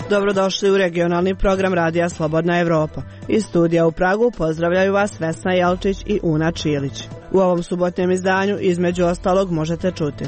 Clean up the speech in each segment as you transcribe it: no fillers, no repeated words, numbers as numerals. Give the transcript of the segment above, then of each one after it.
Dobrodošli u regionalni program Radija Slobodna Evropa. Iz studija u Pragu pozdravljaju vas Vesna Jelčić i Una Čilić. U ovom subotnjem izdanju između ostalog možete čuti: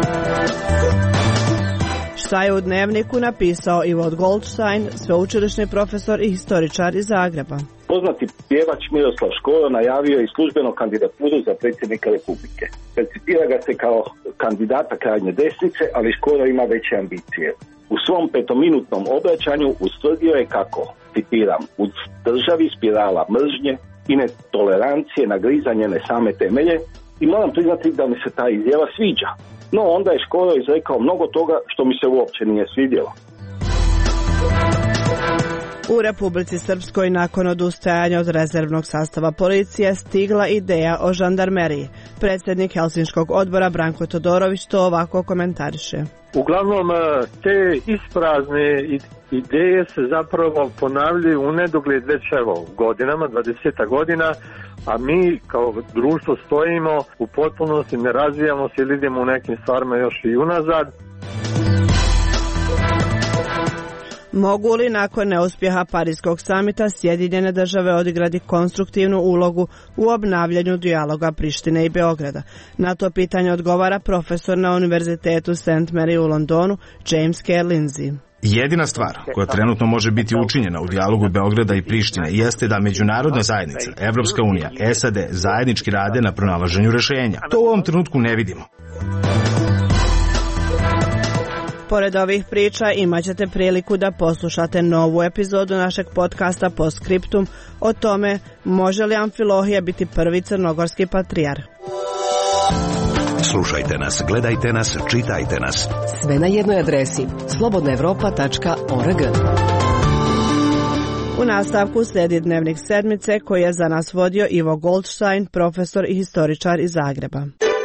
šta je u Dnevniku napisao Ivo Goldstein, sveučilišni profesor i historičar iz Zagreba. Poznati pjevač Miroslav Škoro najavio je službeno kandidaturu za predsjednika Republike. Percipira ga se kao kandidata krajnje desnice, ali Škoro ima veće ambicije. U svom petominutnom obraćanju ustvrdio je kako, citiram, u državi spirala mržnje i netolerancije nagrizanje ne same temelje, i moram priznati da mi se ta izjava sviđa. No onda je Škoro izrekao mnogo toga što mi se uopće nije svidjelo. U Republici Srpskoj nakon odustajanja od rezervnog sastava policije stigla ideja o žandarmeriji. Predsjednik Helsinškog odbora Branko Todorović to ovako komentariše. Uglavnom te isprazne ideje se zapravo ponavljaju u nedogled već godinama, 20 godina, a mi kao društvo stojimo u potpunosti, ne razvijamo se ili idemo u nekim stvarima još i unazad. Mogu li nakon neuspjeha Pariskog samita Sjedinjene države odigrati konstruktivnu ulogu u obnavljanju dijaloga Prištine i Beograda? Na to pitanje odgovara profesor na Univerzitetu St. Mary u Londonu James K. Lindsay. Jedina stvar koja trenutno može biti učinjena u dijalogu Beograda i Prištine jeste da međunarodna zajednica, Evropska unija, SAD zajednički rade na pronalaženju rješenja. To u ovom trenutku ne vidimo. Pored ovih priča imat ćete priliku da poslušate novu epizodu našeg podcasta Postscriptum o tome može li Amfilohije biti prvi crnogorski patrijar. Slušajte nas, gledajte nas, čitajte nas. Sve na jednoj adresi slobodnaevropa.org. U nastavku slijedi Dnevnik sedmice koji je za nas vodio Ivo Goldstein, profesor i historičar iz Zagreba.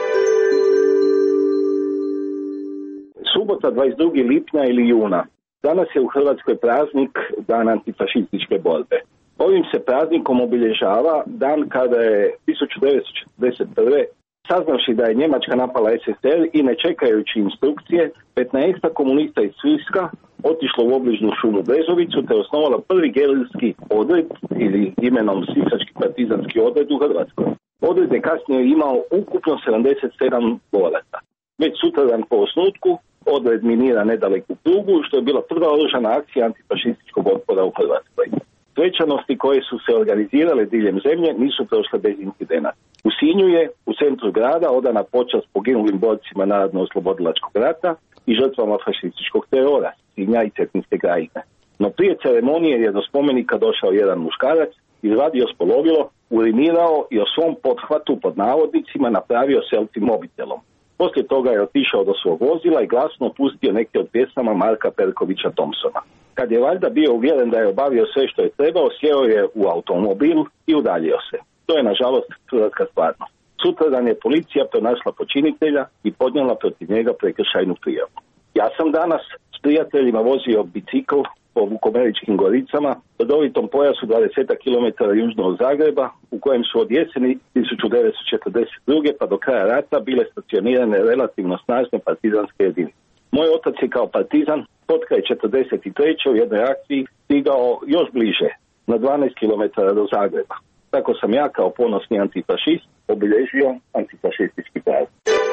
Subota 22. lipnja ili juna. Danas je u Hrvatskoj praznik Dan antifašističke borbe. Ovim se praznikom obilježava dan kada je 1941. saznavši da je Njemačka napala SSSR i ne čekajući instrukcije, 15 komunista iz Siska otišlo u obližnju šumu Brezovicu te osnovalo prvi gerilski odred ili imenom Sisački partizanski odred u Hrvatskoj. Odred je kasnije imao ukupno 77 boraca. Već sutradan po osnutku odred minira nedaleku prugu, što je bila prva oružana akcija antifašističkog otpora u Hrvatskoj. Svečanosti koje su se organizirale diljem zemlje nisu prošle bez incidenata. U Sinju je u centru grada odana počast poginulim borcima Narodno-oslobodilačkog rata i žrtvama fašističkog terora, Sinja i Cetinske krajine. No prije ceremonije je do spomenika došao jedan muškarac, izvadio spolovilo, urinirao i o svom pothvatu pod navodnicima napravio selfie mobitelom. Poslije toga je otišao do svog vozila i glasno pustio neke od pjesama Marka Perkovića Thompsona. Kad je valjda bio uvjeren da je obavio sve što je trebao, sjeo je u automobil i udaljio se. To je nažalost hrvatska stvarnost. Sutradan je policija pronašla počinitelja i podnijela protiv njega prekršajnu prijavu. Ja sam danas s prijateljima vozio bicikl po Vukomeričkim goricama, rodovitom pojasu 20 km južno od Zagreba, u kojem su od jeseni 1942. pa do kraja rata bile stacionirane relativno snažne partizanske jedinice. Moj otac je kao partizan potkraj 43. u jednoj akciji stigao još bliže, na 12 km do Zagreba. Tako sam ja kao ponosni antifašist obilježio antifašistički praznik.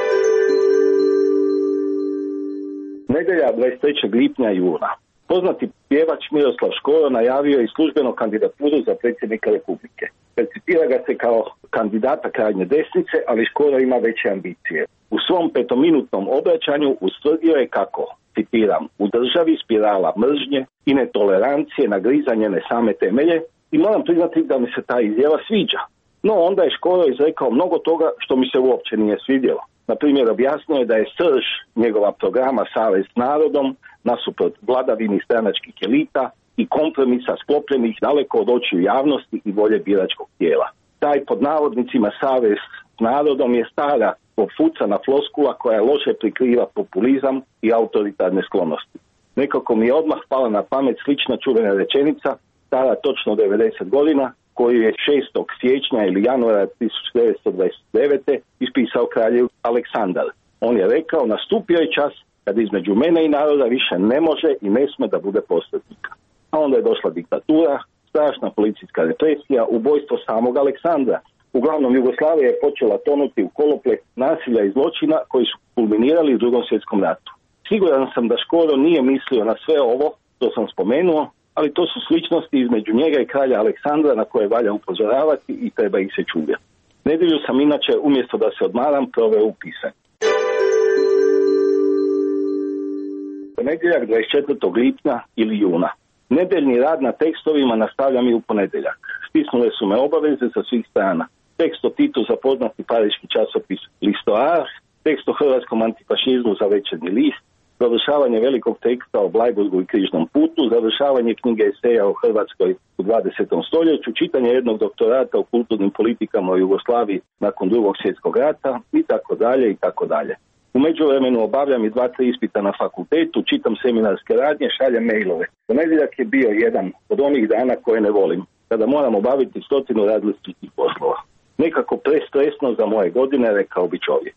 Nedjelja 23. lipnja i juna. Poznati pjevač Miroslav Škoro najavio je službeno kandidaturu za predsjednika Republike. Percipira ga se kao kandidata krajnje desnice, ali Škoro ima veće ambicije. U svom petominutnom obraćanju ustvrdio je kako, citiram, u državi spirala mržnje i netolerancije nagrizanje ne same temelje, i moram priznati da mi se ta izjava sviđa. No onda je Škoro izrekao mnogo toga što mi se uopće nije svidjelo. Na primjer, objasnio je da je srž njegova programa Savez s narodom nasuprot vladavini stranačkih elita i kompromisa sklopljenih daleko od očiju javnosti i volje biračkog tijela. Taj pod navodnicima Savez s narodom je stara pofucana floskula koja loše prikriva populizam i autoritarne sklonosti. Nekako mi je odmah pala na pamet slična čuvena rečenica, stara točno 90 godina, koju je 6. siječnja ili januara 1929. ispisao kralj Aleksandar. On je rekao, nastupio je čas kad između mene i naroda više ne može i ne sme da bude posrednika. A onda je došla diktatura, strašna policijska represija, ubojstvo samog Aleksandra. Uglavnom, Jugoslavija je počela tonuti u koloplet nasilja i zločina koji su kulminirali u Drugom svjetskom ratu. Siguran sam da Škoro nije mislio na sve ovo što sam spomenuo, ali to su sličnosti između njega i kralja Aleksandra na koje valja upozoravati i treba ih se čuvati. Nedjelju sam inače, umjesto da se odmaram, proveo u pisanju. Ponedjeljak 24. lipnja ili juna. Nedeljni rad na tekstovima nastavljam i u ponedjeljak. Stisnule su me obaveze sa svih strana. Tekst o Titu za poznati pariški časopis L'Histoire, tekst o hrvatskom antifašizmu za Večernji list, završavanje velikog teksta o Blajburgu i Križnom putu, završavanje knjige eseja o Hrvatskoj u 20. stoljeću, čitanje jednog doktorata o kulturnim politikama u Jugoslaviji nakon Drugog svjetskog rata i tako dalje i tako dalje. U međuvremenu obavljam i 2-3 ispita na fakultetu, čitam seminarske radnje, šaljem mailove. Ponedjeljak je bio jedan od onih dana koje ne volim, kada moram obaviti 100 različitih poslova. Nekako prestresno za moje godine, rekao bi čovjek.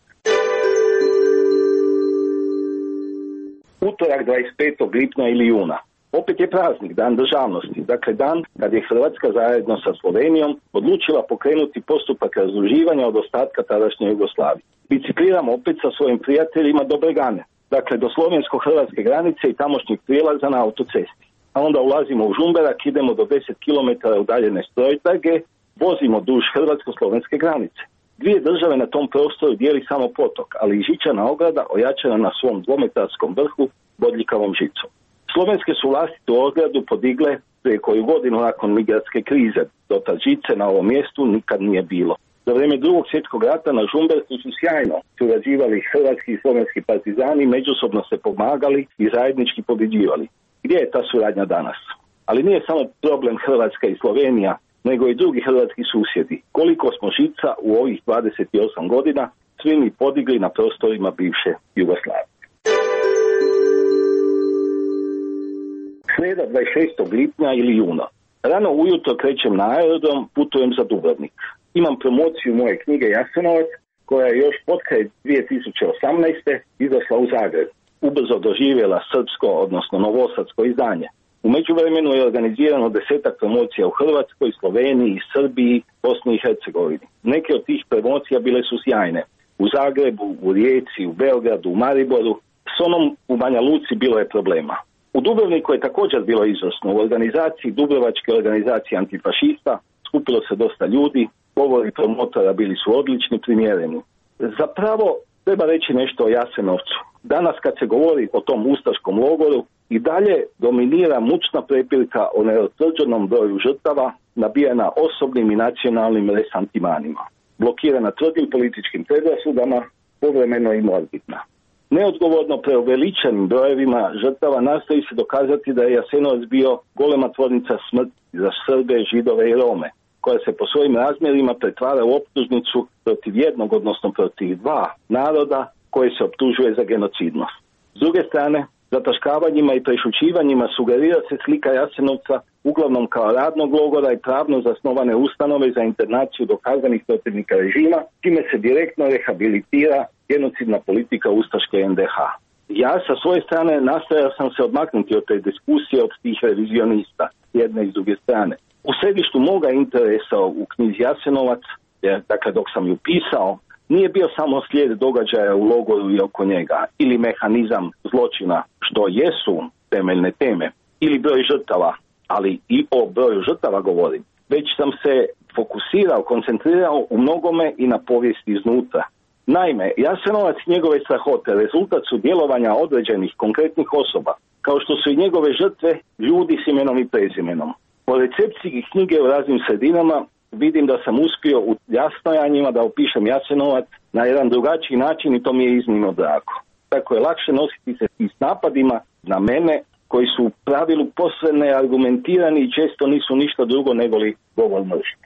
Utorak 25. lipnja ili juna. Opet je praznik, dan državnosti, dakle dan kad je Hrvatska zajedno sa Slovenijom odlučila pokrenuti postupak razduživanja od ostatka tadašnje Jugoslavije. Bicikliram opet sa svojim prijateljima do Bregane, dakle do slovensko-hrvatske granice i tamošnjih prijelaza na autocesti. A onda ulazimo u Žumberak, idemo do 10 km udaljene Strojtrage, vozimo duž hrvatsko-slovenske granice. Dvije države na tom prostoru dijeli samo potok, ali i žičana ograda ojačana na svom dvometarskom vrhu bodljikavom žicom. Slovenske su vlasti tu ogradu podigle prije koju godinu nakon migrantske krize. Do ta žice na ovom mjestu nikad nije bilo. Za vrijeme Drugog svjetskog rata na Žumberku su sjajno surađivali hrvatski i slovenski partizani, međusobno se pomagali i zajednički pobjeđivali. Gdje je ta suradnja danas? Ali nije samo problem Hrvatska i Slovenija, nego i drugi hrvatski susjedi. Koliko smo žica u ovih 28 godina svi mi podigli na prostorima bivše Jugoslavije. Sreda 26. lipnja ili juna. Rano ujutro krećem na aerodrom, putujem za Dubrovnik. Imam promociju moje knjige Jasenovac, koja je još potkraj 2018. izašla u Zagreb. Ubrzo doživjela srpsko, odnosno novosadsko izdanje. U međuvremenu je organizirano 10 promocija u Hrvatskoj, Sloveniji, Srbiji, Bosni i Hercegovini. Neke od tih promocija bile su sjajne. U Zagrebu, u Rijeci, u Beogradu, u Mariboru. S onom u Banja Luci bilo je problema. U Dubrovniku je također bilo izvrsno. U organizaciji Dubrovačke organizacije antifašista skupilo se dosta ljudi, govori promotora bili su odlični, primjereni. Zapravo treba reći nešto o Jasenovcu. Danas kad se govori o tom ustaškom logoru, i dalje dominira mučna prepirka o neutvrđenom broju žrtava, nabijena osobnim i nacionalnim resantimanima, blokirana tvrdim političkim predrasudama, povremeno i morbidna. Neodgovorno preuveličenim brojevima žrtava nastoji se dokazati da je Jasenovac bio golema tvornica smrti za Srbe, Židove i Rome, koja se po svojim razmjerima pretvara u optužnicu protiv jednog, odnosno protiv dva naroda koje se optužuje za genocidnost. S druge strane, zataškavanjima i prešućivanjima sugerira se slika Jasenovca uglavnom kao radnog logora i pravno zasnovane ustanove za internaciju dokazanih protivnika režima, čime se direktno rehabilitira genocidna politika ustaške NDH. Ja sa svoje strane nastojao sam se odmaknuti od te diskusije od tih revizionista, jedne i s druge strane. U središtu moga interesa u knjizi Jasenovac, dakle dok sam ju pisao, nije bio samo slijed događaja u logoru i oko njega, ili mehanizam zločina, što jesu temeljne teme, ili broj žrtava, ali i o broju žrtava govorim. Već sam se fokusirao, koncentrirao u mnogome i na povijesti iznutra. Naime, Jasenovac i njegove strahote rezultat su djelovanja određenih konkretnih osoba, kao što su i njegove žrtve ljudi s imenom i prezimenom. Po recepciji knjige u raznim sredinama vidim da sam uspio u nastojanjima da opišem Jasenovac na jedan drugačiji način i to mi je iznimno drago. Tako je lakše nositi se i s napadima na mene koji su u pravilu posve neargumentirani i često nisu ništa drugo nego li govor mržnje.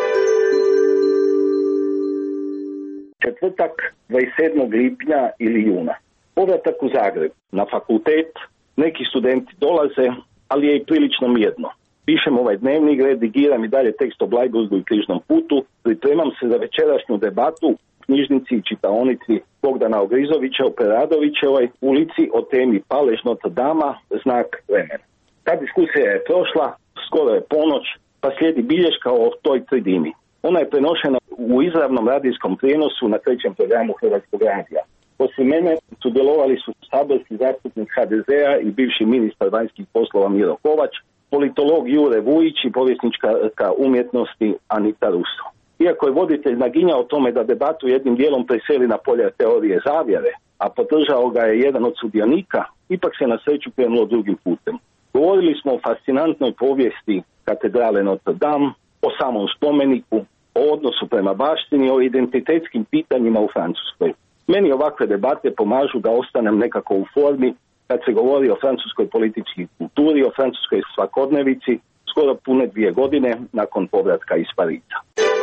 Četvrtak 27. lipnja ili juna. Povratak u Zagreb na fakultet, neki studenti dolaze, ali je i prilično mirno. Pišem ovaj dnevnik, redigiram i dalje tekst o Blajburgu i Križnom putu, pripremam se za večerašnju debatu, knjižnici i čitaonici Bogdana Ogrizovića u Preradovićevoj ulici o temi Palež Notre Dame, znak vremena. Ta diskusija je prošla, skoro je ponoć, pa slijedi bilješka o toj tridimi. Ona je prenošena u izravnom radijskom prijenosu na 3. programu Hrvatskog radija. Poslije mene sudjelovali su saborski zastupnik HDZ-a i bivši ministar vanjskih poslova Miro Kovač, politolog Jure Vujić i povjesnička umjetnosti Anita Russo. Iako je voditelj naginjao o tome da debatu jednim dijelom preseli na polje teorije zavjere, a podržao ga je jedan od sudionika, ipak se na sreću krenulo drugim putem. Govorili smo o fascinantnoj povijesti katedrale Notre Dame, o samom spomeniku, o odnosu prema baštini, o identitetskim pitanjima u Francuskoj. Meni ovakve debate pomažu da ostanem nekako u formi kad se govori o francuskoj političkoj kulturi, o francuskoj svakodnevici, skoro pune 2 godine nakon povratka iz Pariza.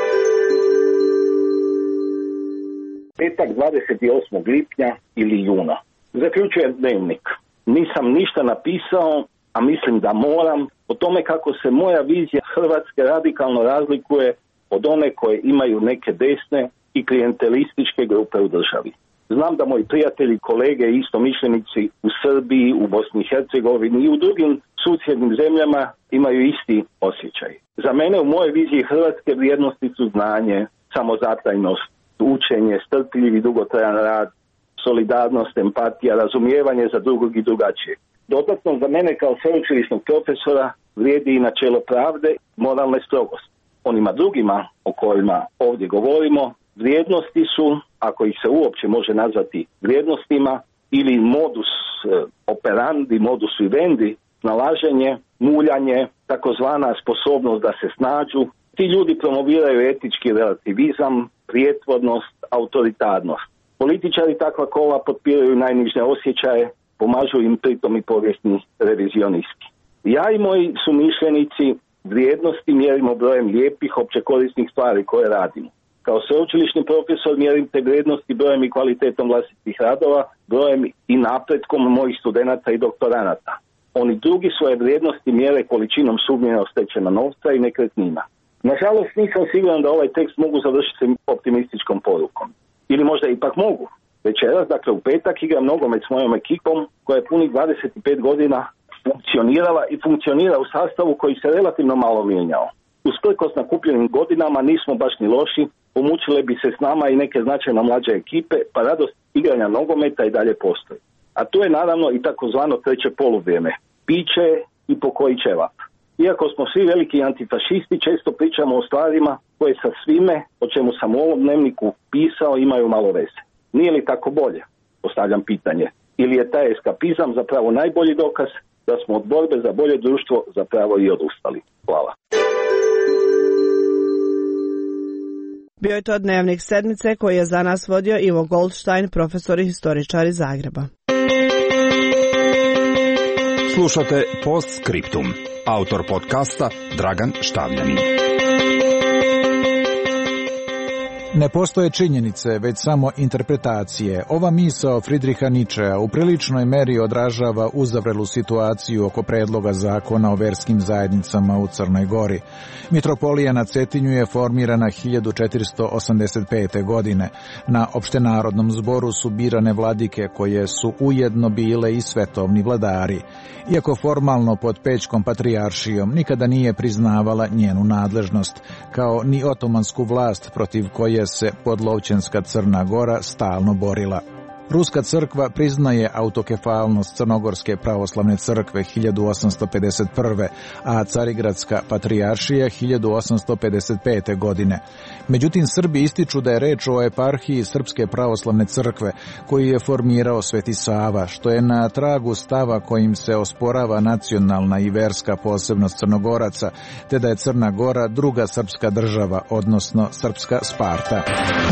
Petak 28. lipnja ili juna. Zaključujem dnevnik. Nisam ništa napisao, a mislim da moram, o tome kako se moja vizija Hrvatske radikalno razlikuje od one koje imaju neke desne i klijentelističke grupe u državi. Znam da moji prijatelji, kolege i istomišljenici u Srbiji, u Bosni i Hercegovini i u drugim susjednim zemljama imaju isti osjećaj. Za mene u mojoj viziji Hrvatske vrijednosti su znanje, samozatajnost, učenje, strpljiv i dugotrajan rad, solidarnost, empatija, razumijevanje za drugog i drugačije. Dodatno za mene kao sveučilišnog profesora vrijedi i načelo pravde, moralne strogosti. Onima drugima o kojima ovdje govorimo, vrijednosti su, ako ih se uopće može nazvati vrijednostima, ili modus operandi, modus vivendi, snalaženje, muljanje, takozvana sposobnost da se snađu. Ti ljudi promoviraju etički relativizam, prijetvornost, autoritarnost. Političari takva kola potpiraju najniže osjećaje, pomažu im pritom i povijesni revizionisti. Ja i moji sumišljenici vrijednosti mjerimo brojem lijepih općekorisnih stvari koje radimo. Kao sveučilišni profesor mjerim te vrijednosti brojem i kvalitetom vlastitih radova, brojem i napretkom mojih studenata i doktoranata. Oni drugi svoje vrijednosti mjere količinom sumnjeno stečena novca i nekretnina. Nažalost, nisam siguran da ovaj tekst mogu završiti optimističkom porukom. Ili možda ipak mogu. Večeras, dakle u petak, igram nogomet s mojom ekipom koja je punih 25 godina funkcionirala i funkcionira u sastavu koji se relativno malo mijenjao. Usprkos nakupljenim godinama nismo baš ni loši, pomučile bi se s nama i neke značajno mlađe ekipe, pa radost igranja nogometa i dalje postoji. A tu je naravno i takozvano treće poluvrijeme, piće i pokoji ćevap. Iako smo svi veliki antifašisti, često pričamo o stvarima koje sa svime, o čemu sam u ovom dnevniku pisao, imaju malo veze. Nije li tako bolje? Postavljam pitanje. Ili je taj eskapizam zapravo najbolji dokaz da smo od borbe za bolje društvo zapravo i odustali? Hvala. Bio je to dnevnik sedmice koji je za nas vodio Ivo Goldstein, profesor i historičar iz Zagreba. Slušate Postscriptum. Autor podcasta Dragan Štavljanin. Ne postoje činjenice, već samo interpretacije. Ova misao Friedricha Nietzschea u priličnoj meri odražava uzavrelu situaciju oko predloga zakona o verskim zajednicama u Crnoj Gori. Mitropolija na Cetinju je formirana 1485. godine. Na opštenarodnom zboru su birane vladike koje su ujedno bile i svetovni vladari. Iako formalno pod Pećkom patrijaršijom nikada nije priznavala njenu nadležnost, kao ni otomansku vlast protiv koje se podlovćenska Crna Gora stalno borila. Ruska crkva priznaje autokefalnost Crnogorske pravoslavne crkve 1851. a Carigradska patrijaršija 1855. godine. Međutim, Srbi ističu da je reč o eparhiji Srpske pravoslavne crkve koju je formirao Sveti Sava, što je na tragu stava kojim se osporava nacionalna i verska posebnost Crnogoraca, te da je Crna Gora druga srpska država, odnosno srpska Sparta.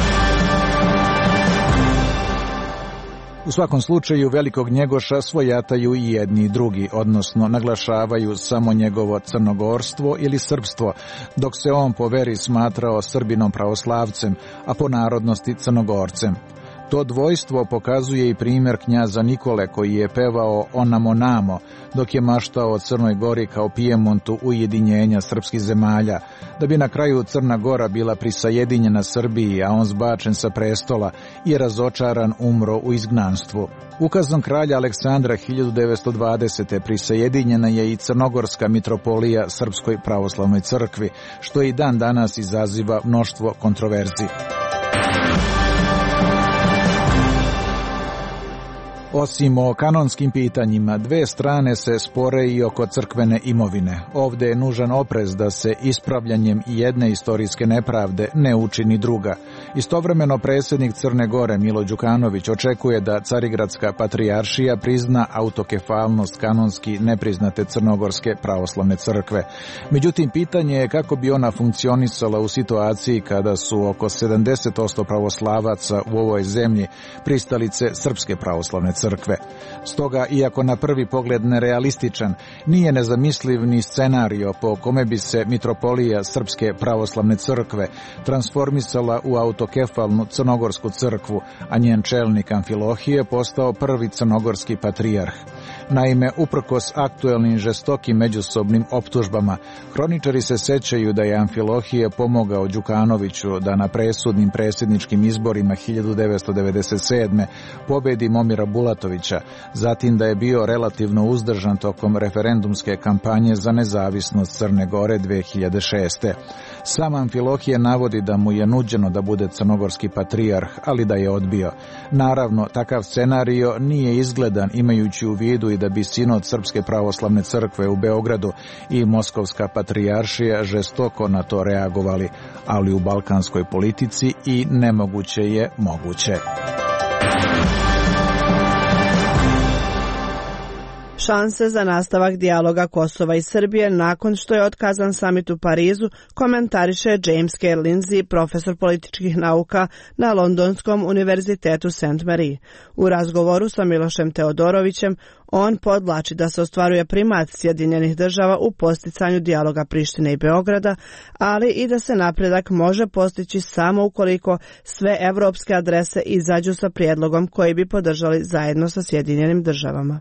U svakom slučaju velikog Njegoša svojataju i jedni i drugi, odnosno naglašavaju samo njegovo crnogorstvo ili srpstvo, dok se on po veri smatrao Srbinom pravoslavcem, a po narodnosti Crnogorcem. To dvojstvo pokazuje i primjer knjaza Nikole koji je pevao Onamo namo dok je maštao o Crnoj Gori kao Pijemontu ujedinjenja srpskih zemalja, da bi na kraju Crna Gora bila prisajedinjena Srbiji, a on zbačen sa prestola i razočaran umro u izgnanstvu. Ukazom kralja Aleksandra 1920. prisajedinjena je i crnogorska mitropolija Srpskoj pravoslavnoj crkvi, što i dan danas izaziva mnoštvo kontroverzi. Osim o kanonskim pitanjima, dve strane se spore i oko crkvene imovine. Ovde je nužan oprez da se ispravljanjem jedne istorijske nepravde ne učini druga. Istovremeno predsjednik Crne Gore Milo Đukanović očekuje da Carigradska patrijaršija prizna autokefalnost kanonski nepriznate Crnogorske pravoslavne crkve. Međutim, pitanje je kako bi ona funkcionisala u situaciji kada su oko 70% pravoslavaca u ovoj zemlji pristalice Srpske pravoslavne crkve. Stoga, iako na prvi pogled nerealističan, nije nezamisliv ni scenario po kome bi se mitropolija Srpske pravoslavne crkve transformisala u autokefalnu crnogorsku crkvu, a njen čelnik Amfilohije postao prvi crnogorski patrijarh. Naime, uprkos aktuelnim žestokim međusobnim optužbama, hroničari se sećaju da je Amfilohije pomogao Đukanoviću da na presudnim predsjedničkim izborima 1997. pobedi Momira Bulatovića, zatim da je bio relativno uzdržan tokom referendumske kampanje za nezavisnost Crne Gore 2006. Sam Amfilohije navodi da mu je nuđeno da bude crnogorski patrijarh, ali da je odbio. Naravno, takav scenario nije izgledan imajući u vidu i da bi sinod Srpske pravoslavne crkve u Beogradu i Moskovska patrijaršija žestoko na to reagovali, ali u balkanskoj politici i nemoguće je moguće. Šanse za nastavak dijaloga Kosova i Srbije nakon što je otkazan samit u Parizu komentariše James K. Lindsay, profesor političkih nauka na Londonskom univerzitetu St. Mary. U razgovoru sa Milošem Teodorovićem on podvlači da se ostvaruje primat Sjedinjenih država u posticanju dijaloga Prištine i Beograda, ali i da se napredak može postići samo ukoliko sve evropske adrese izađu sa prijedlogom koji bi podržali zajedno sa Sjedinjenim državama.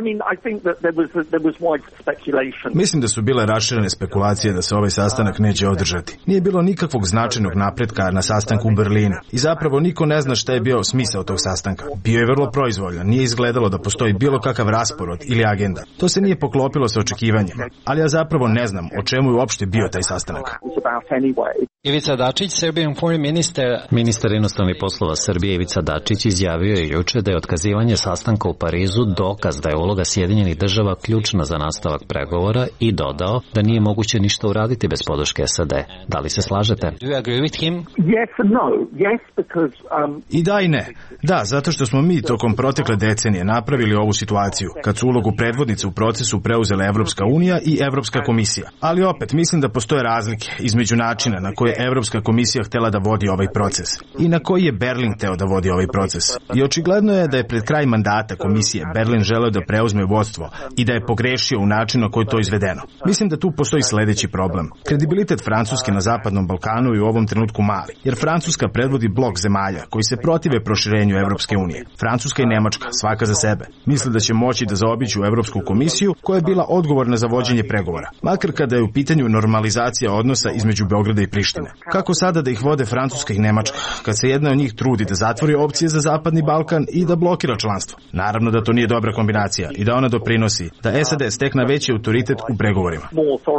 Mislim da su bile raširene spekulacije da se ovaj sastanak neće održati. Nije bilo nikakvog značajnog napretka na sastanku u Berlinu i zapravo niko ne zna šta je bio smisao tog sastanka. Bio je vrlo proizvoljan, nije izgledalo da postoji bilo kakav raspored ili agenda. To se nije poklopilo sa očekivanjima, ali ja zapravo ne znam o čemu je uopšte bio taj sastanak. Ivica Dačić, Serbian foreign ministar inostranih poslova Srbije Ivica Dačić izjavio je juče da je otkazivanje sastanka u Parizu dokaz da je uloga Sjedinjenih država ključna za nastavak pregovora i dodao da nije moguće ništa uraditi bez podrške SAD. Da li se slažete? Do you agree with him? Yes and no. Yes, because I da i ne. Da, zato što smo mi tokom protekle decenije napravili ovu situaciju, kad su ulogu predvodnice u procesu preuzele Evropska unija i Evropska komisija. Ali opet, mislim da postoje razlike između načina na koje Evropska komisija htela da vodi ovaj proces i na koji je Berlin hteo da vodi ovaj proces. I očigledno je da je pred kraj mandata komisije Berlin želeo da preuzme vodstvo i da je pogrešio u načinu na koji je to izvedeno. Mislim da tu postoji sledeći problem. Kredibilitet Francuske na Zapadnom Balkanu je u ovom trenutku mali, jer Francuska predvodi blok zemalja koji se protive proširenju Evropske unije. Francuska i Nemačka, svaka za sebe, misle da će moći da zaobiđu Evropsku komisiju koja je bila odgovorna za vođenje pregovora, makar kada je u pitanju normalizacija odnosa između Beograda i Prištine. Kako sada da ih vode Francuska i Nemačka, kad se jedna od njih trudi da zatvori opcije za Zapadni Balkan i da blokira članstvo? Naravno da to nije dobra kombinacija i da ona doprinosi da SAD stekne veći autoritet u pregovorima.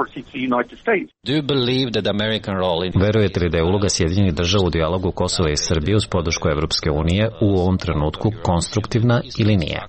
Verujete li da je uloga Sjedinjenih država u dijalogu Kosova i Srbije uz podršku Evropske unije u ovom trenutku konstruktivna ili nije?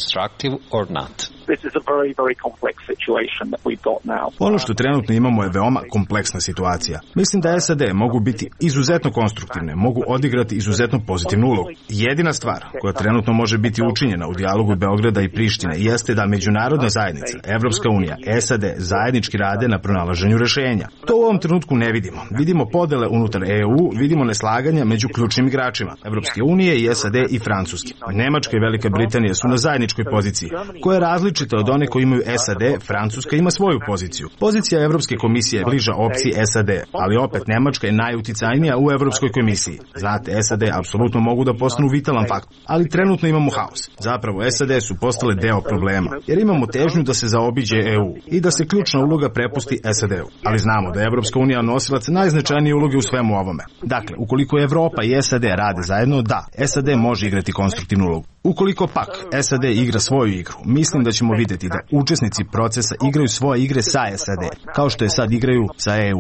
Ono što trenutno imamo je veoma kompleksna situacija. Mislim da SAD mogu biti izuzetno konstruktivne, mogu odigrati izuzetno pozitivnu ulogu. Jedina stvar koja trenutno može biti učinjena u dijalogu Beograda i Prištine jeste da međunarodna zajednica, Evropska unija, SAD zajednički rade na pronalaženju rešenja. To u ovom trenutku ne vidimo. Vidimo podele unutar EU, vidimo neslaganja među ključnim igračima Evropske unije i SAD i Francuske. Nemačka i Velika Britanija su na zajedničkoj poziciji, koja je različita različita od one koje imaju SAD, Francuska ima svoju poziciju. Pozicija Evropske komisije je bliža opciji SAD, ali opet Nemačka je najuticajnija u Evropskoj komisiji. Znate, SAD apsolutno mogu da postanu vitalan faktor, ali trenutno imamo haos. Zapravo, SAD su postale deo problema, jer imamo težnju da se zaobiđe EU i da se ključna uloga prepusti SAD-u. Ali znamo da je Evropska unija nosilac najznačajnije uloge u svemu ovome. Dakle, ukoliko Evropa i SAD rade zajedno, da, SAD može igrati konstruktivnu ulogu. Ukoliko pak SAD igra svoju igru, mislim da ćemo vidjeti da učesnici procesa igraju svoje igre sa SAD, kao što je sad igraju sa EU.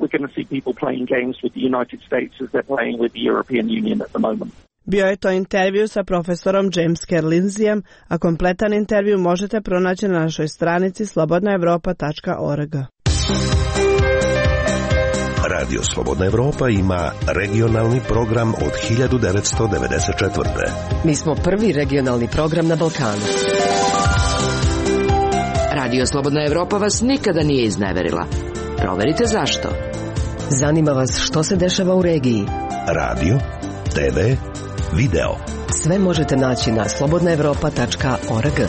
Bio je to intervju sa profesorom James Lindsayem, a kompletan intervju možete pronaći na našoj stranici slobodnaevropa.org. Radio Slobodna Evropa ima regionalni program od 1994. Mi smo prvi regionalni program na Balkanu. Radio Slobodna Evropa vas nikada nije izneverila. Proverite zašto. Zanima vas što se dešava u regiji. Radio, TV, video. Sve možete naći na slobodnaevropa.org.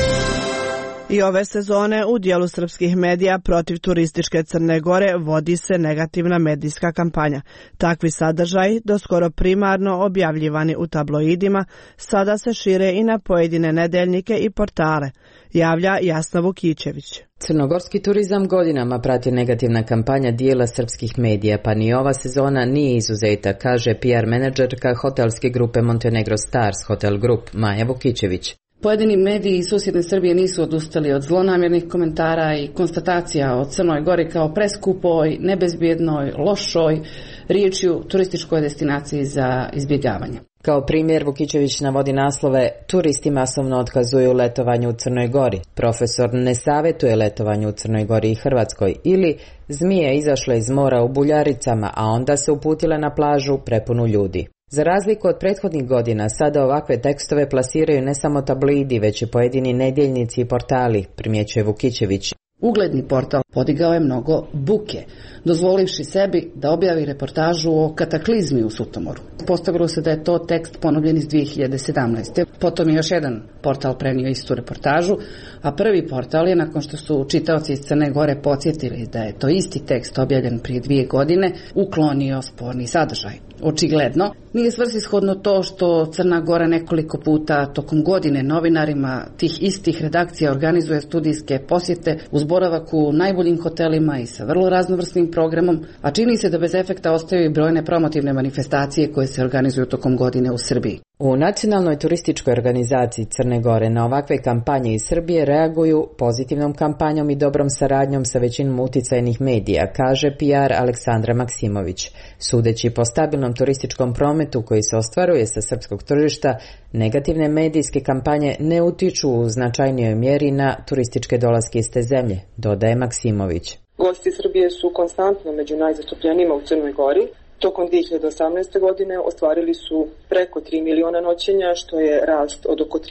I ove sezone u dijelu srpskih medija protiv turističke Crne Gore vodi se negativna medijska kampanja. Takvi sadržaji, doskoro primarno objavljivani u tabloidima, sada se šire i na pojedine nedeljnike i portale, javlja Jasna Vukićević. Crnogorski turizam godinama prati negativna kampanja dijela srpskih medija, pa ni ova sezona nije izuzeta, kaže PR menadžerka hotelske grupe Montenegro Stars Hotel Group Maja Vukićević. Pojedini mediji iz susjedne Srbije nisu odustali od zlonamjernih komentara i konstatacija o Crnoj Gori kao preskupoj, nebezbjednoj, lošoj, riječju turističkoj destinaciji za izbjegavanje. Kao primjer Vukićević navodi naslove "Turisti masovno otkazuju letovanje u Crnoj Gori", "Profesor ne savjetuje letovanje u Crnoj Gori i Hrvatskoj" ili "Zmija izašla iz mora u Buljaricama, a onda se uputila na plažu prepunu ljudi". Za razliku od prethodnih godina, sada ovakve tekstove plasiraju ne samo tabloidi, već i pojedini nedjeljnici i portali, primjećuje Vukićević. Ugledni portal podigao je mnogo buke, dozvolivši sebi da objavi reportažu o kataklizmi u Sutomoru. Postavilo se da je to tekst ponovljen iz 2017. Potom je još jedan portal prenio istu reportažu, a prvi portal je, nakon što su čitaoci iz Crne Gore podsjetili da je to isti tekst objavljen prije 2 godine, uklonio sporni sadržaj. Očigledno, nije svrsishodno to što Crna Gora nekoliko puta tokom godine novinarima tih istih redakcija organizuje studijske posjete uz boravak u najboljim hotelima i sa vrlo raznovrsnim programom, a čini se da bez efekta ostaju i brojne promotivne manifestacije koje se organizuju tokom godine u Srbiji. U Nacionalnoj turističkoj organizaciji Crne Gore na ovakve kampanje iz Srbije reaguju pozitivnom kampanjom i dobrom saradnjom sa većinom uticajnih medija, kaže PR Aleksandra Maksimović. Sudeći po stabilnom turističkom prometu koji se ostvaruje sa srpskog tržišta, negativne medijske kampanje ne utiču u značajnijoj mjeri na turističke dolaske iz te zemlje, dodaje Maksimović. Gosti Srbije su konstantno među najzastupljenijima u Crnoj Gori. Tokom 2018. godine ostvarili su preko 3 miliona noćenja, što je rast od oko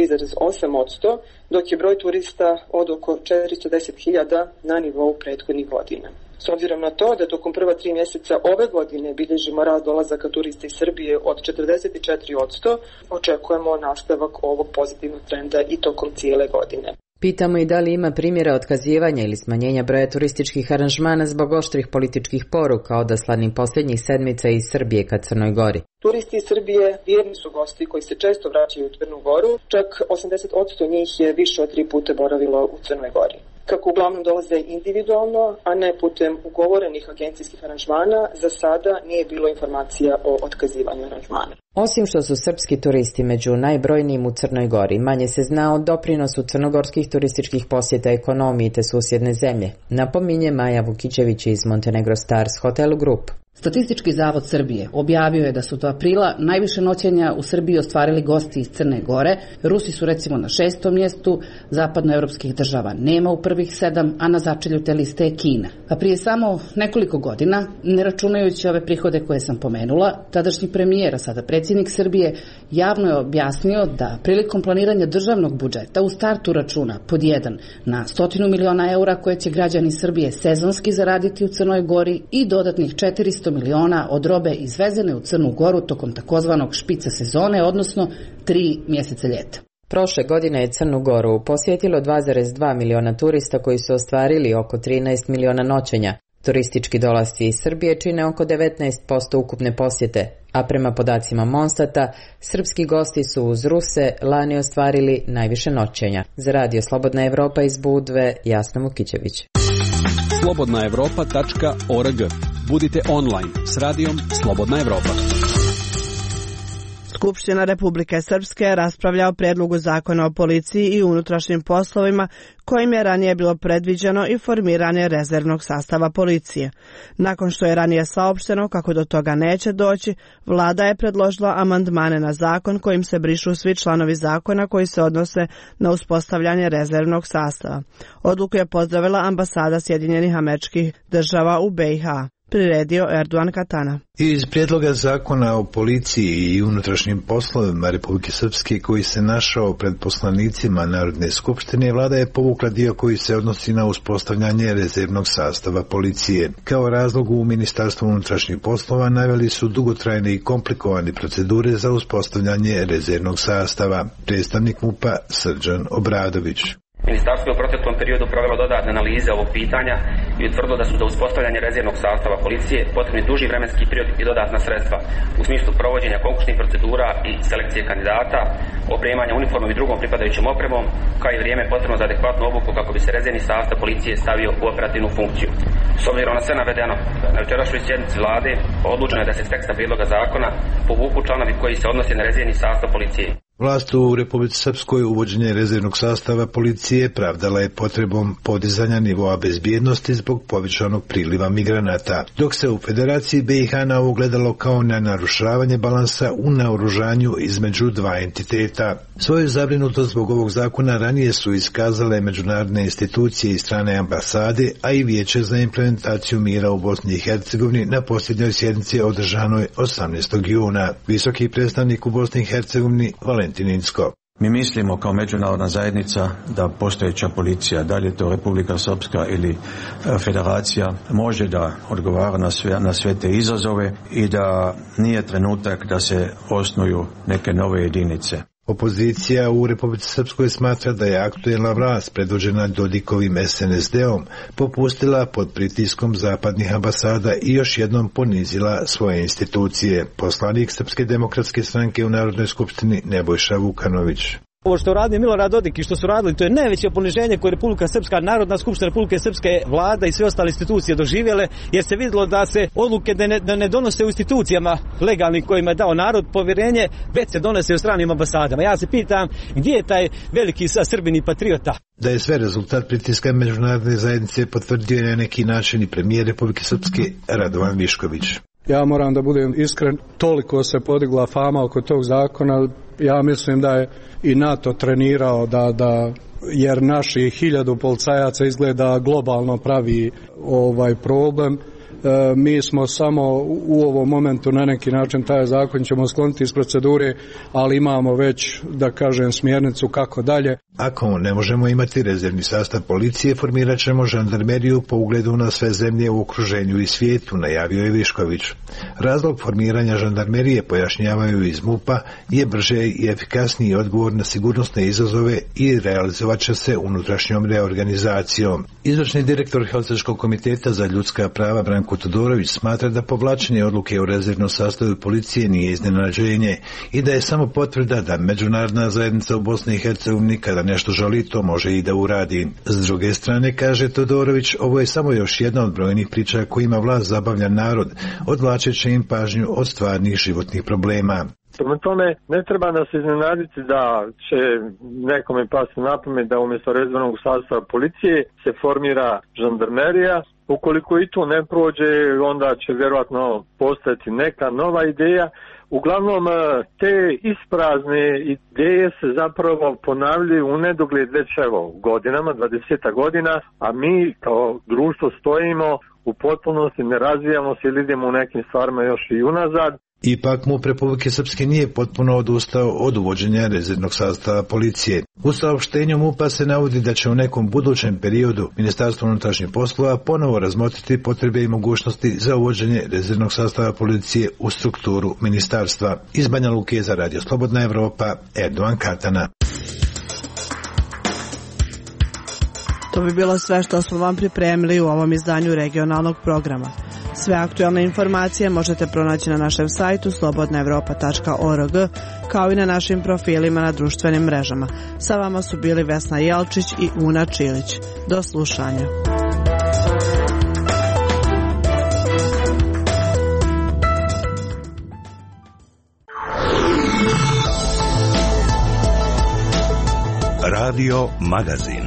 3,8%, dok je broj turista od oko 410.000 na nivou prethodnih godina. S obzirom na to da tokom prva 3 mjeseca ove godine bilježimo rast dolazaka turista iz Srbije od 44%, očekujemo nastavak ovog pozitivnog trenda i tokom cijele godine. Pitamo i da li ima primjera otkazivanja ili smanjenja broja turističkih aranžmana zbog oštrih političkih poruka odaslanih posljednjih sedmica iz Srbije ka Crnoj Gori. Turisti iz Srbije vjerni su gosti koji se često vraćaju u Crnu Goru, čak 80% njih je više od 3 puta boravilo u Crnoj Gori. Kako uglavnom dolaze individualno, a ne putem ugovorenih agencijskih aranžmana, za sada nije bilo informacija o otkazivanju aranžmana. Osim što su srpski turisti među najbrojnijim u Crnoj Gori, manje se zna o doprinosu crnogorskih turističkih posjeta ekonomiji te susjedne zemlje, napominje Maja Vukićević iz Montenegro Stars Hotel Group. Statistički zavod Srbije objavio je da su do aprila najviše noćenja u Srbiji ostvarili gosti iz Crne Gore. Rusi su recimo na 6. mjestu, zapadnoevropskih država nema u prvih 7, a na začelju te liste je Kina. A prije samo nekoliko godina, ne računajući ove prihode koje sam pomenula, tadašnji premijer, a sada predsjednik Srbije, javno je objasnio da prilikom planiranja državnog budžeta u startu računa pod 1 na 100 miliona eura koje će građani Srbije sezonski zaraditi u Crnoj Gori i dodatnih 400 miliona od robe izvezene u Crnu Goru tokom takozvanog špica sezone, odnosno 3 mjeseca ljeta. Prošle godine je Crnu Goru posjetilo 2,2 miliona turista koji su ostvarili oko 13 miliona noćenja. Turistički dolasci iz Srbije čine oko 19% ukupne posjete, a prema podacima Monstata, srpski gosti su uz Ruse lani ostvarili najviše noćenja. Za Radio Slobodna Evropa iz Budve, Jasna Vukićević. slobodnaevropa.org. Budite online s radijom Slobodna Evropa. Skupština Republike Srpske raspravlja o prijedlogu zakona o policiji i unutrašnjim poslovima kojim je ranije bilo predviđeno i formiranje rezervnog sastava policije. Nakon što je ranije saopšteno kako do toga neće doći, vlada je predložila amandmane na zakon kojim se brišu svi članovi zakona koji se odnose na uspostavljanje rezervnog sastava. Odluku je pozdravila ambasada Sjedinjenih Američkih Država u BiH. Priredio Erdogan Katana. Iz prijedloga zakona o policiji i unutrašnjim poslovima Republike Srpske koji se našao pred poslanicima Narodne skupštine, vlada je povukla dio koji se odnosi na uspostavljanje rezervnog sastava policije. Kao razlog u Ministarstvu unutrašnjih poslova naveli su dugotrajne i komplikovane procedure za uspostavljanje rezervnog sastava. Predstavnik MUP-a Srđan Obradović. Ministarstvo je u proteklom periodu provelo dodatne analize ovog pitanja i utvrdilo da su za uspostavljanje rezervnog sastava policije potrebni duži vremenski period i dodatna sredstva u smislu provođenja konkursnih procedura i selekcije kandidata, opremanja uniformom i drugom pripadajućom opremom, kao i vrijeme potrebno za adekvatnu obuku kako bi se rezervni sastav policije stavio u operativnu funkciju. S obzirom na sve navedeno, na jučerašnjoj sjednici vlade odlučeno je da se s teksta prijedloga zakona povuku članovi koji se odnose na rezervni sastav policije. Vlast u Republici Srpskoj uvođenje rezervnog sastava policije pravdala je potrebom podizanja nivoa bezbjednosti zbog povećanog priliva migranata, dok se u Federaciji BiH na ovo gledalo kao na narušavanje balansa u naoružanju između dva entiteta. Svoju zabrinutost zbog ovog zakona ranije su iskazale međunarodne institucije i strane ambasade, a i Vijeće za implementaciju mira u Bosni i Hercegovini na posljednjoj sjednici održanoj 18. juna. Visoki predstavnik u Bosni i Hercegovini Valentinsko. Mi mislimo kao međunarodna zajednica da postojeća policija, da li je to Republika Srpska ili Federacija, može da odgovara na sve te izazove i da nije trenutak da se osnuju neke nove jedinice. Opozicija u Republici Srpskoj smatra da je aktuelna vlast predvođena Dodikovim SNSD-om popustila pod pritiskom zapadnih ambasada i još jednom ponizila svoje institucije. Poslanik Srpske demokratske stranke u Narodnoj skupštini Nebojša Vukanović. Ovo što radi Milorad Dodik i što su radili, to je najveće poniženje koje Republika Srpska, Narodna skupština Republike Srpske, vlada i sve ostale institucije doživjele, jer se vidjelo da se odluke da ne donose u institucijama legalnim kojima je dao narod povjerenje, već se donose u stranim ambasadama. Ja se pitam gdje je taj veliki Srbin i patriota? Da je sve rezultat pritiska međunarodne zajednice potvrdio je na neki način i premijer Republike Srpske Radovan Višković. Ja moram da budem iskren, toliko se podigla fama oko tog zakona, ja mislim da je i NATO trenirao jer naših 1000 policajaca izgleda globalno pravi problem. Mi smo samo u ovom momentu na neki način taj zakon ćemo skloniti iz procedure, ali imamo već, da kažem, smjernicu kako dalje. Ako ne možemo imati rezervni sastav policije, formirat ćemo žandarmeriju po ugledu na sve zemlje u okruženju i svijetu, najavio je Višković. Razlog formiranja žandarmerije, pojašnjavaju iz MUP-a, je brže i efikasniji odgovor na sigurnosne izazove i realizovat će se unutrašnjom reorganizacijom. Izvršni direktor Helsinškog komiteta za ljudska prava Branko Todorović smatra da povlačenje odluke o rezervnom sastavu policije nije iznenađenje i da je samo potvrda da međunarodna zajednica u Bosni i Hercegovini kada nešto želi to može i da uradi. S druge strane, kaže Todorović, ovo je samo još jedna od brojnih priča kojima vlast zabavlja narod, odvlačeći im pažnju od stvarnih životnih problema. Prema tome, ne treba nas iznenaditi da će nekome pasti na pamet da umjesto rezervnog sastava policije se formira žandarmerija. Ukoliko i to ne prođe, onda će vjerojatno postati neka nova ideja. Uglavnom, te isprazne ideje se zapravo ponavljaju u nedogled već godinama, 20 godina, a mi kao društvo stojimo u potpunosti, ne razvijamo se ili idemo u nekim stvarima još i unazad. Ipak MUP Republike Srpske nije potpuno odustao od uvođenja rezervnog sastava policije. U saopštenju MUP-a se navodi da će u nekom budućem periodu Ministarstvo unutrašnjih poslova ponovo razmotriti potrebe i mogućnosti za uvođenje rezervnog sastava policije u strukturu ministarstva. Iz Banja Luke za Radio Slobodna Evropa, Erdogan Katana. To bi bilo sve što smo vam pripremili u ovom izdanju regionalnog programa. Sve aktualne informacije možete pronaći na našem sajtu slobodnaevropa.org, kao i na našim profilima na društvenim mrežama. Sa vama su bili Vesna Jelčić i Una Čilić. Do slušanja. Radio Magazin.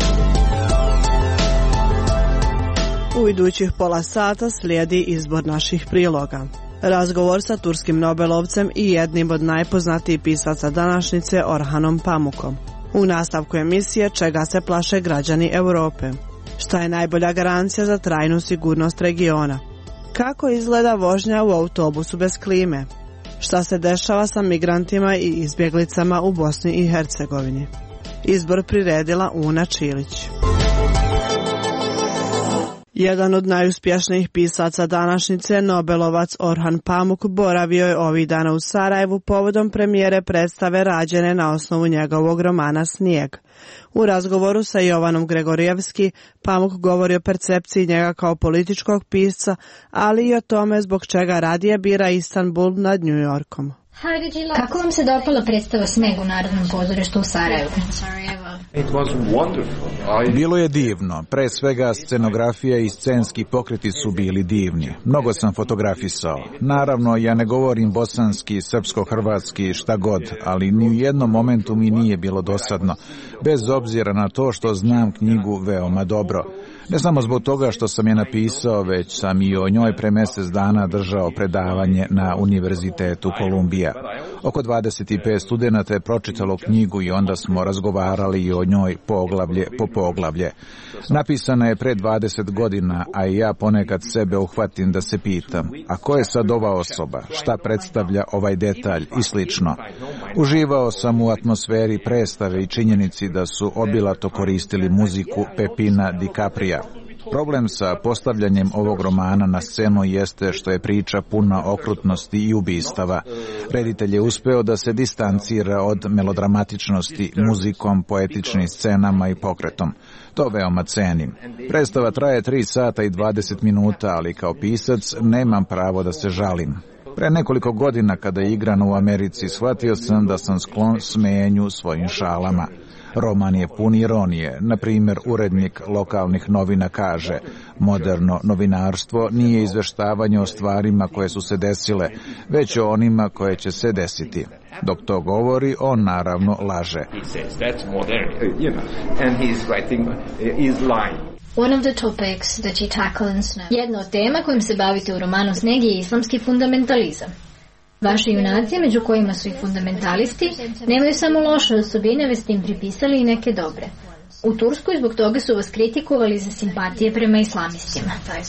U idućih pola sata slijedi izbor naših priloga. Razgovor sa turskim Nobelovcem i jednim od najpoznatijih pisaca današnjice Orhanom Pamukom. U nastavku emisije Čega se plaše građani Europe. Šta je najbolja garancija za trajnu sigurnost regiona? Kako izgleda vožnja u autobusu bez klime? Šta se dešava sa migrantima i izbjeglicama u Bosni i Hercegovini? Izbor priredila Una Čilić. Jedan od najuspješnijih pisaca današnjice, Nobelovac Orhan Pamuk, boravio je ovih dana u Sarajevu povodom premijere predstave rađene na osnovu njegovog romana Snijeg. U razgovoru sa Jovanom Gregorijevski, Pamuk govori o percepciji njega kao političkog pisca, ali i o tome zbog čega radije bira Istanbul nad New Yorkom. Kako vam se dopala predstava Sneg u Narodnom pozorištu u Sarajevu? Bilo je divno. Pre svega scenografija i scenski pokreti su bili divni. Mnogo sam fotografisao. Naravno, ja ne govorim bosanski, srpsko-hrvatski, šta god, ali ni u jednom momentu mi nije bilo dosadno, bez obzira na to što znam knjigu veoma dobro. Ne samo zbog toga što sam je napisao, već sam i o njoj pre mjesec dana držao predavanje na Univerzitetu Kolumbija. Oko 25 studenata je pročitalo knjigu i onda smo razgovarali i o njoj poglavlje po poglavlje. Napisana je pre 20 godina, a i ja ponekad sebe uhvatim da se pitam, a ko je sad ova osoba, šta predstavlja ovaj detalj i slično. Uživao sam u atmosferi predstave i činjenici da su obilato koristili muziku Pepina DiCapria. Problem sa postavljanjem ovog romana na scenu jeste što je priča puna okrutnosti i ubistava. Reditelj je uspeo da se distancira od melodramatičnosti muzikom, poetičnim scenama i pokretom. To veoma cenim. Predstava traje 3 sata i 20 minuta, ali kao pisac nemam pravo da se žalim. Pre nekoliko godina kada je igrano u Americi, shvatio sam da sam sklon smejenju svojim šalama. Roman je pun ironije. Na primjer, urednik lokalnih novina kaže: moderno novinarstvo nije izveštavanje o stvarima koje su se desile, već o onima koje će se desiti. Dok to govori, on naravno laže. One of the topics that you tackle in Snow. Jedna od tema kojim se bavite u romanu Sneg je islamski fundamentalizam. Vaši junaci, među kojima su i fundamentalisti, nemaju samo loše osobine, već ste im pripisali i neke dobre. U Turskoj zbog toga su vas kritikovali za simpatije prema islamistima.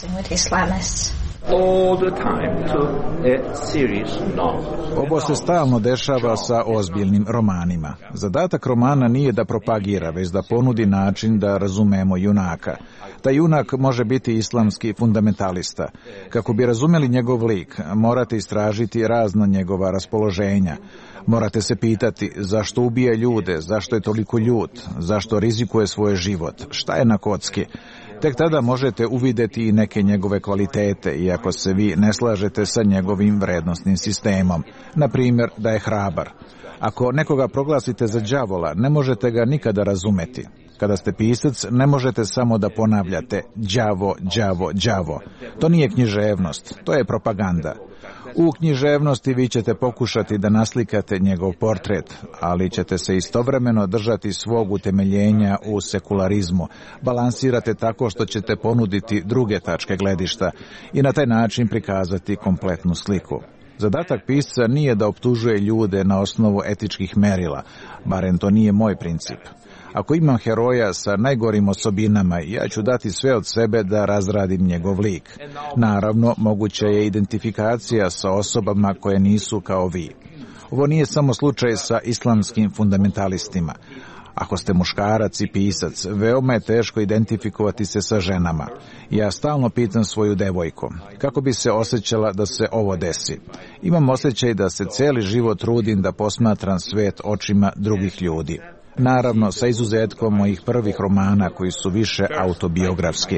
Ovo se stalno dešava sa ozbiljnim romanima. Zadatak romana nije da propagira, već da ponudi način da razumemo junaka. Taj junak može biti islamski fundamentalista. Kako bi razumeli njegov lik, morate istražiti razna njegova raspoloženja. Morate se pitati zašto ubija ljude, zašto je toliko ljut, zašto rizikuje svoj život, šta je na kocki. Tek tada možete uvidjeti i neke njegove kvalitete, iako se vi ne slažete sa njegovim vrednostnim sistemom. Na primjer, da je hrabar. Ako nekoga proglasite za đavola, ne možete ga nikada razumeti. Kada ste pisac, ne možete samo da ponavljate đavo, đavo, đavo. To nije književnost, to je propaganda. U književnosti vi ćete pokušati da naslikate njegov portret, ali ćete se istovremeno držati svog utemeljenja u sekularizmu. Balansirate tako što ćete ponuditi druge tačke gledišta i na taj način prikazati kompletnu sliku. Zadatak pisca nije da optužuje ljude na osnovu etičkih merila, barem to nije moj princip. Ako imam heroja sa najgorim osobinama, ja ću dati sve od sebe da razradim njegov lik. Naravno, moguća je identifikacija sa osobama koje nisu kao vi. Ovo nije samo slučaj sa islamskim fundamentalistima. Ako ste muškarac i pisac, veoma je teško identifikovati se sa ženama. Ja stalno pitam svoju devojku, kako bi se osjećala da se ovo desi. Imam osjećaj da se cijeli život trudim da posmatram svet očima drugih ljudi. Naravno, sa izuzetkom mojih prvih romana koji su više autobiografski.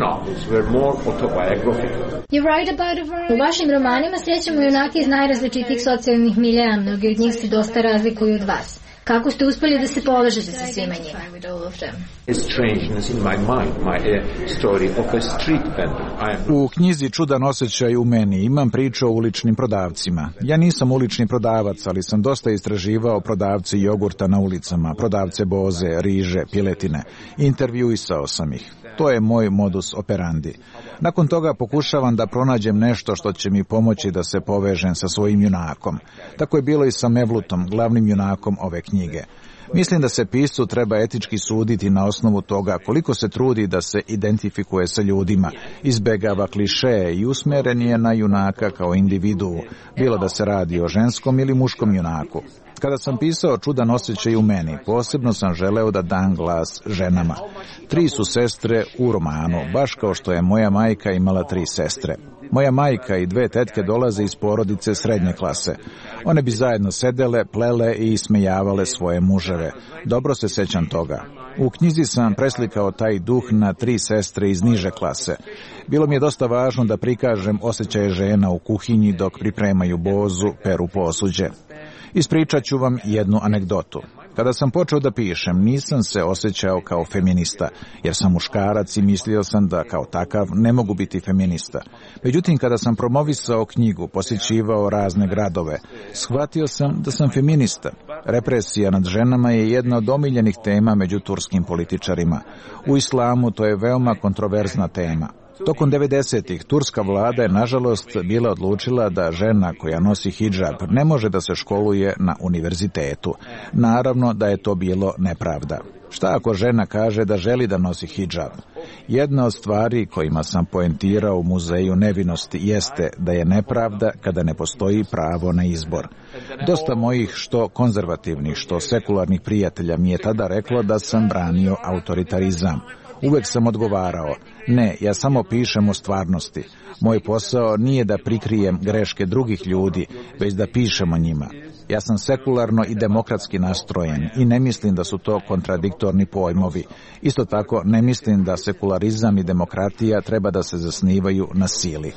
U vašim romanima srećemo junake iz najrazličitijih socijalnih miljeja, mnogi od njih se dosta razlikuju od vas. Kako ste uspeli da se povežete sa svima njima? U knjizi Čudan osjećaj u meni imam priču o uličnim prodavcima. Ja nisam ulični prodavac, ali sam dosta istraživao prodavce jogurta na ulicama, prodavce boze, riže, piletine. Intervjuisao sam ih. To je moj modus operandi. Nakon toga pokušavam da pronađem nešto što će mi pomoći da se povežem sa svojim junakom. Tako je bilo i sa Mevlutom, glavnim junakom ove knjige. Mislim da se piscu treba etički suditi na osnovu toga koliko se trudi da se identifikuje sa ljudima, izbegava klišeje i usmjeren je na junaka kao individuu, bilo da se radi o ženskom ili muškom junaku. Kada sam pisao Čudan osjećaj u meni, posebno sam želeo da dam glas ženama. 3 su sestre u romanu, baš kao što je moja majka imala 3 sestre. Moja majka i 2 tetke dolaze iz porodice srednje klase. One bi zajedno sedele, plele i ismejavale svoje muževe. Dobro se sećam toga. U knjizi sam preslikao taj duh na 3 sestre iz niže klase. Bilo mi je dosta važno da prikažem osjećaje žena u kuhinji dok pripremaju bozu, peru posuđe. Ispričat ću vam jednu anegdotu. Kada sam počeo da pišem, nisam se osjećao kao feminista, jer sam muškarac i mislio sam da kao takav ne mogu biti feminista. Međutim, kada sam promovisao knjigu, posjećivao razne gradove, shvatio sam da sam feminista. Represija nad ženama je jedna od omiljenih tema među turskim političarima. U islamu to je veoma kontroverzna tema. Tokom 90-ih turska vlada je nažalost bila odlučila da žena koja nosi hidžab ne može da se školuje na univerzitetu. Naravno da je to bilo nepravda. Šta ako žena kaže da želi da nosi hidžab? Jedna od stvari kojima sam poentirao u Muzeju nevinosti jeste da je nepravda kada ne postoji pravo na izbor. Dosta mojih što konzervativnih, što sekularnih prijatelja mi je tada reklo da sam branio autoritarizam. Uvek sam odgovarao, ne, ja samo pišem o stvarnosti. Moj posao nije da prikrijem greške drugih ljudi, već da pišem o njima. Ja sam sekularno i demokratski nastrojen i ne mislim da su to kontradiktorni pojmovi. Isto tako ne mislim da sekularizam i demokratija treba da se zasnivaju na sili.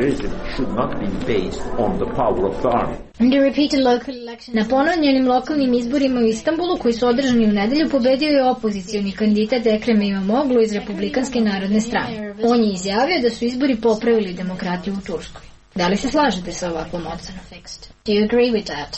Na ponovljenim lokalnim izborima u Istanbulu koji su održani u nedelju pobedio je opozicioni kandidat Ekrem İmamoğlu iz Republikanske narodne strane. On je izjavio da su izbori popravili demokratiju u Turskoj. Da li se slažete sa ovakvom ocenom? Do you agree with that?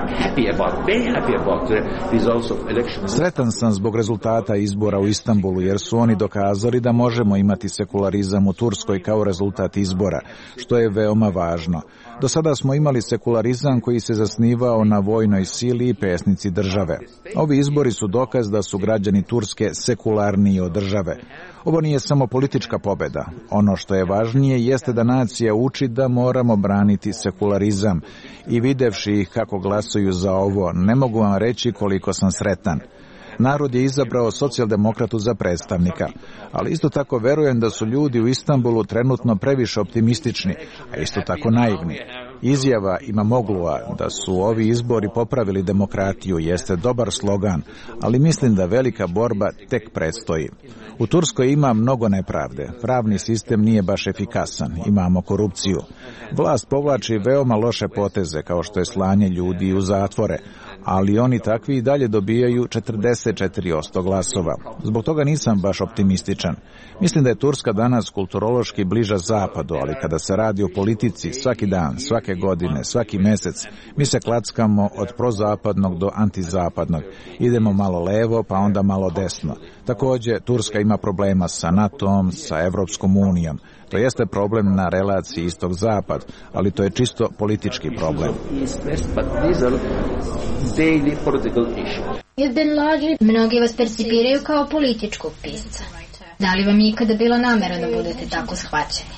Sretan sam zbog rezultata izbora u Istanbulu jer su oni dokazali da možemo imati sekularizam u Turskoj kao rezultat izbora, što je veoma važno. Do sada smo imali sekularizam koji se zasnivao na vojnoj sili i pesnici države. Ovi izbori su dokaz da su građani Turske sekularniji od države. Ovo nije samo politička pobeda. Ono što je važnije jeste da nacija uči da moramo braniti sekularizam i videvši ih kako glasuju za ovo, ne mogu vam reći koliko sam sretan. Narod je izabrao socijaldemokratu za predstavnika, ali isto tako verujem da su ljudi u Istanbulu trenutno previše optimistični, a isto tako naivni. Izjava İmamoğlu'a da su ovi izbori popravili demokratiju jeste dobar slogan, ali mislim da velika borba tek predstoji. U Turskoj ima mnogo nepravde, pravni sistem nije baš efikasan, imamo korupciju. Vlast povlači veoma loše poteze kao što je slanje ljudi u zatvore, ali oni takvi i dalje dobijaju 44% glasova. Zbog toga nisam baš optimističan. Mislim da je Turska danas kulturološki bliža zapadu, ali kada se radi o politici svaki dan, svake godine, svaki mesec, mi se klackamo od prozapadnog do antizapadnog. Idemo malo levo, pa onda malo desno. Također, Turska ima problema sa NATO-om, sa Evropskom unijom. To jeste problem na relaciji istok-zapad, ali to je čisto politički problem. Mnogi vas percipiraju kao političkog pisca. Da li vam je ikada bila namera da budete tako shvaćeni?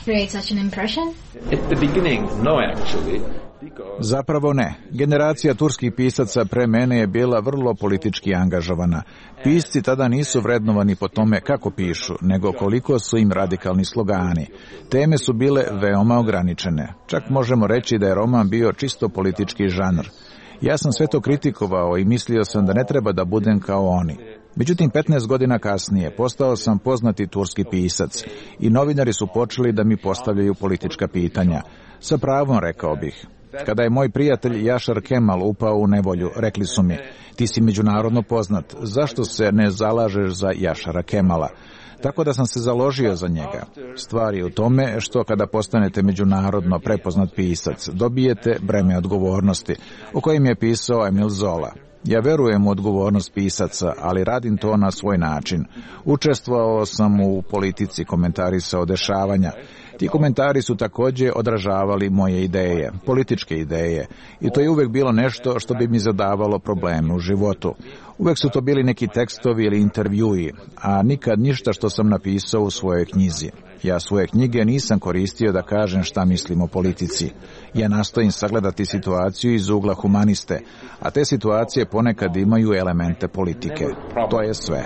Zapravo ne. Generacija turskih pisaca pre mene je bila vrlo politički angažovana. Pisci tada nisu vrednovani po tome kako pišu, nego koliko su im radikalni slogani. Teme su bile veoma ograničene. Čak možemo reći da je roman bio čisto politički žanr. Ja sam sve to kritikovao i mislio sam da ne treba da budem kao oni. Međutim, 15 godina kasnije postao sam poznati turski pisac i novinari su počeli da mi postavljaju politička pitanja. Sa pravom, rekao bih. Kada je moj prijatelj Jašar Kemal upao u nevolju, rekli su mi, ti si međunarodno poznat, zašto se ne zalažeš za Jašara Kemala? Tako da sam se založio za njega. Stvar je u tome što kada postanete međunarodno prepoznat pisac, dobijete breme odgovornosti, o kojim je pisao Emil Zola. Ja verujem u odgovornost pisaca, ali radim to na svoj način. Učestvovao sam u politici, komentarisao dešavanja. Ti komentari su također odražavali moje ideje, političke ideje, i to je uvek bilo nešto što bi mi zadavalo probleme u životu. Uvek su to bili neki tekstovi ili intervjui, a nikad ništa što sam napisao u svojoj knjizi. Ja svoje knjige nisam koristio da kažem šta mislim o politici. Ja nastojim sagledati situaciju iz ugla humaniste, a te situacije ponekad imaju elemente politike. To je sve.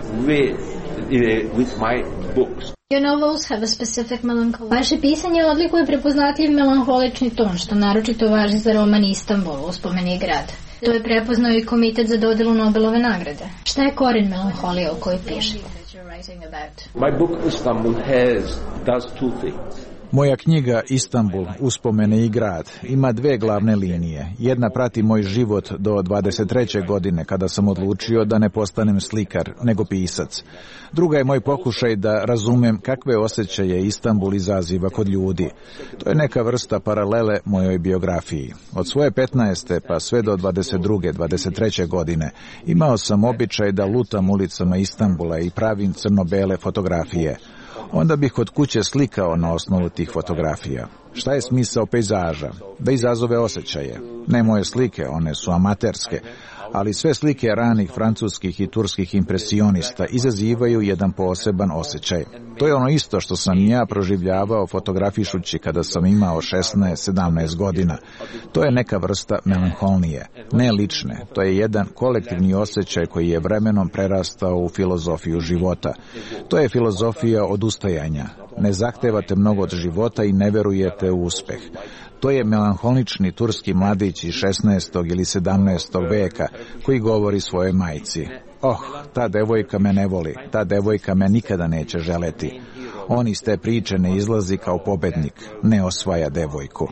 Vaše pisanje odlikuje prepoznatljiv melanholični ton, što naročito važi za roman Istanbul, uspomeni grad. To je prepoznao i Komitet za dodelu Nobelove nagrade. Šta je koren melanholije o kojoj pišete? My book Istanbul does two things. Moja knjiga Istanbul, uspomene i grad, ima dve glavne linije. Jedna prati moj život do 23. godine, kada sam odlučio da ne postanem slikar, nego pisac. Druga je moj pokušaj da razumem kakve osjećaje Istanbul izaziva kod ljudi. To je neka vrsta paralele mojoj biografiji. Od svoje 15. pa sve do 22. 23. godine imao sam običaj da lutam ulicama Istanbula i pravim crno-bele fotografije. Onda bih kod kuće slikao na osnovu tih fotografija. Šta je smisao pejzaža? Da izazove osjećaje. Ne moje slike, one su amaterske, ali sve slike ranih francuskih i turskih impresionista izazivaju jedan poseban osjećaj. To je ono isto što sam ja proživljavao fotografišući kada sam imao 16-17 godina. To je neka vrsta melanholije, ne lične. To je jedan kolektivni osjećaj koji je vremenom prerastao u filozofiju života. To je filozofija odustajanja. Ne zahtevate mnogo od života i ne verujete u uspeh. To je melanholični turski mladić iz 16. ili 17. veka koji govori svojoj majci: ta devojka me ne voli, ta devojka me nikada neće želeti. On iz te priče ne izlazi kao pobednik, ne osvaja devojku.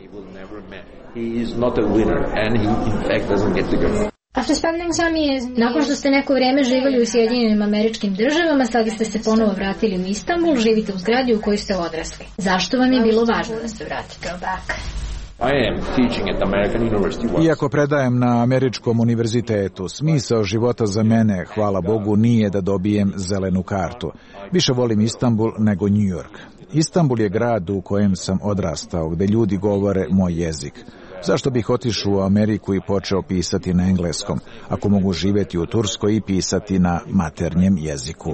Nakon što ste neko vrijeme živjeli u Sjedinjenim Američkim Državama, sada ste se ponovo vratili u Istanbul, živite u zgradi u kojoj ste odrasli. Zašto vam je bilo važno da se vratite? Iako predajem na Američkom univerzitetu, smisao života za mene, hvala Bogu, nije da dobijem zelenu kartu. Više volim Istanbul nego New York. Istanbul je grad u kojem sam odrastao, gde ljudi govore moj jezik. Zašto bih otišao u Ameriku i počeo pisati na engleskom, ako mogu živjeti u Turskoj i pisati na maternjem jeziku?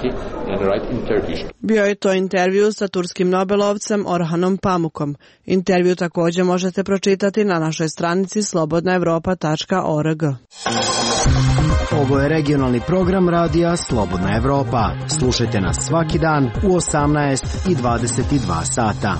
Bio je to intervju sa turskim nobelovcem Orhanom Pamukom. Intervju također možete pročitati na našoj stranici slobodnaevropa.org. Ovo je regionalni program radija Slobodna Evropa. Slušajte nas svaki dan u 18 i 22 sata.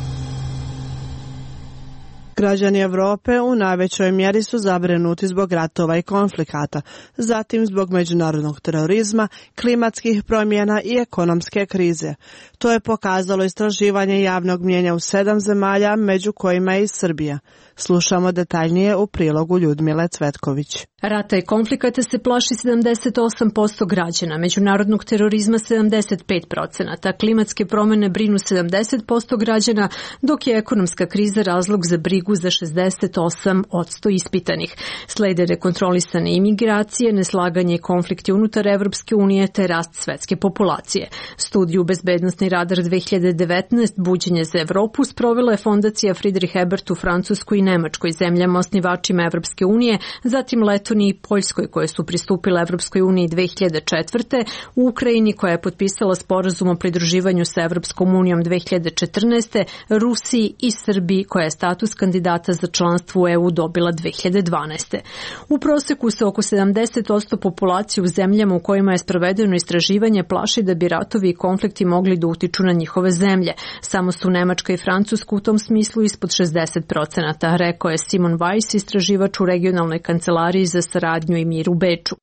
Građani Evrope u najvećoj mjeri su zabrinuti zbog ratova i konflikata, zatim zbog međunarodnog terorizma, klimatskih promjena i ekonomske krize. To je pokazalo istraživanje javnog mnijenja u 7 zemalja, među kojima je i Srbija. Slušamo detaljnije u prilogu Ljudmile Cvetković. Rata i konflikata se plaši 78% građana, međunarodnog terorizma 75%, klimatske promjene brinu 70% građana, dok je ekonomska kriza razlog za brigu za 68% ispitanih. Slede nekontrolisane imigracije, neslaganje i konflikti unutar Evropske unije te rast svetske populacije. Studiju Bezbednostni radar 2019 Buđenje za Evropu sprovela je fondacija Friedrich Ebert u Francuskoj i Nemačkoj, zemljama osnivačima Evropske unije, zatim Letoniji i Poljskoj koje su pristupile Evropskoj uniji 2004. u Ukrajini koja je potpisala sporazum o pridruživanju sa Evropskom unijom 2014. Rusiji i Srbiji koja je status kandidata kandidata za članstvo u EU dobila 2012. U proseku se oko 70% populacije u zemljama u kojima je sprovedeno istraživanje plaši da bi ratovi i konflikti mogli da utiču na njihove zemlje. Samo su Nemačka i Francuska u tom smislu ispod 60%, rekao je Simon Weiss, istraživač u regionalnoj kancelariji za saradnju i mir u Beču.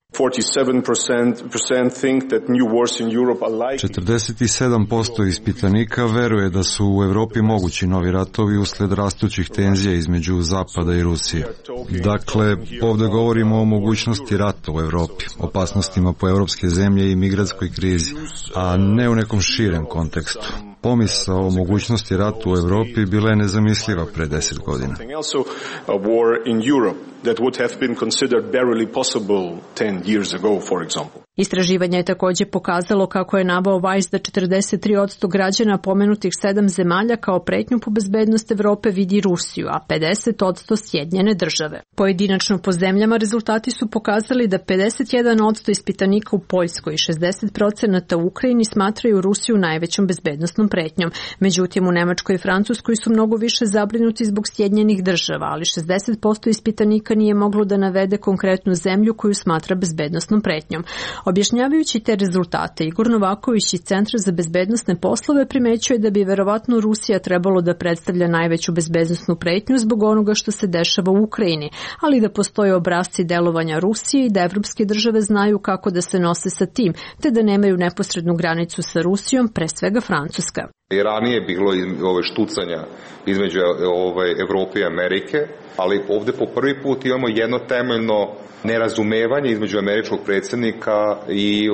47% ispitanika veruje da su u Evropi mogući novi ratovi usled rastućih tenzija između Zapada i Rusije. Dakle, ovdje govorimo o mogućnosti rata u Evropi, opasnostima po evropske zemlje i migrantskoj krizi, a ne u nekom širem kontekstu. Pomisao o mogućnosti rata u Evropi bila je nezamisliva pre 10 godina. Istraživanje je također pokazalo, kako je naveo Weiss, da 43% građana pomenutih 7 zemalja kao pretnju po bezbednost Evrope vidi Rusiju, a 50% Sjedinjene države. Pojedinačno po zemljama rezultati su pokazali da 51% ispitanika u Poljskoj i 60% u Ukrajini smatraju Rusiju najvećom bezbednosnom pretnjom. Međutim, u Nemačkoj i Francuskoj su mnogo više zabrinuti zbog Sjedinjenih država, ali 60% ispitanika nije moglo da navede konkretnu zemlju koju smatra bezbednosnom pretnjom. Objašnjavajući te rezultate, Igor Novaković iz Centra za bezbednosne poslove primećuje da bi verovatno Rusija trebalo da predstavlja najveću bezbednosnu pretnju zbog onoga što se dešava u Ukrajini, ali da postoje obrasci delovanja Rusije i da evropske države znaju kako da se nose sa tim, te da nemaju neposrednu granicu sa Rusijom, pre svega Francuska. I ranije je bilo štucanja između Evrope i Amerike, ali ovdje po prvi put imamo jedno temeljno nerazumevanje između američkog predsjednika i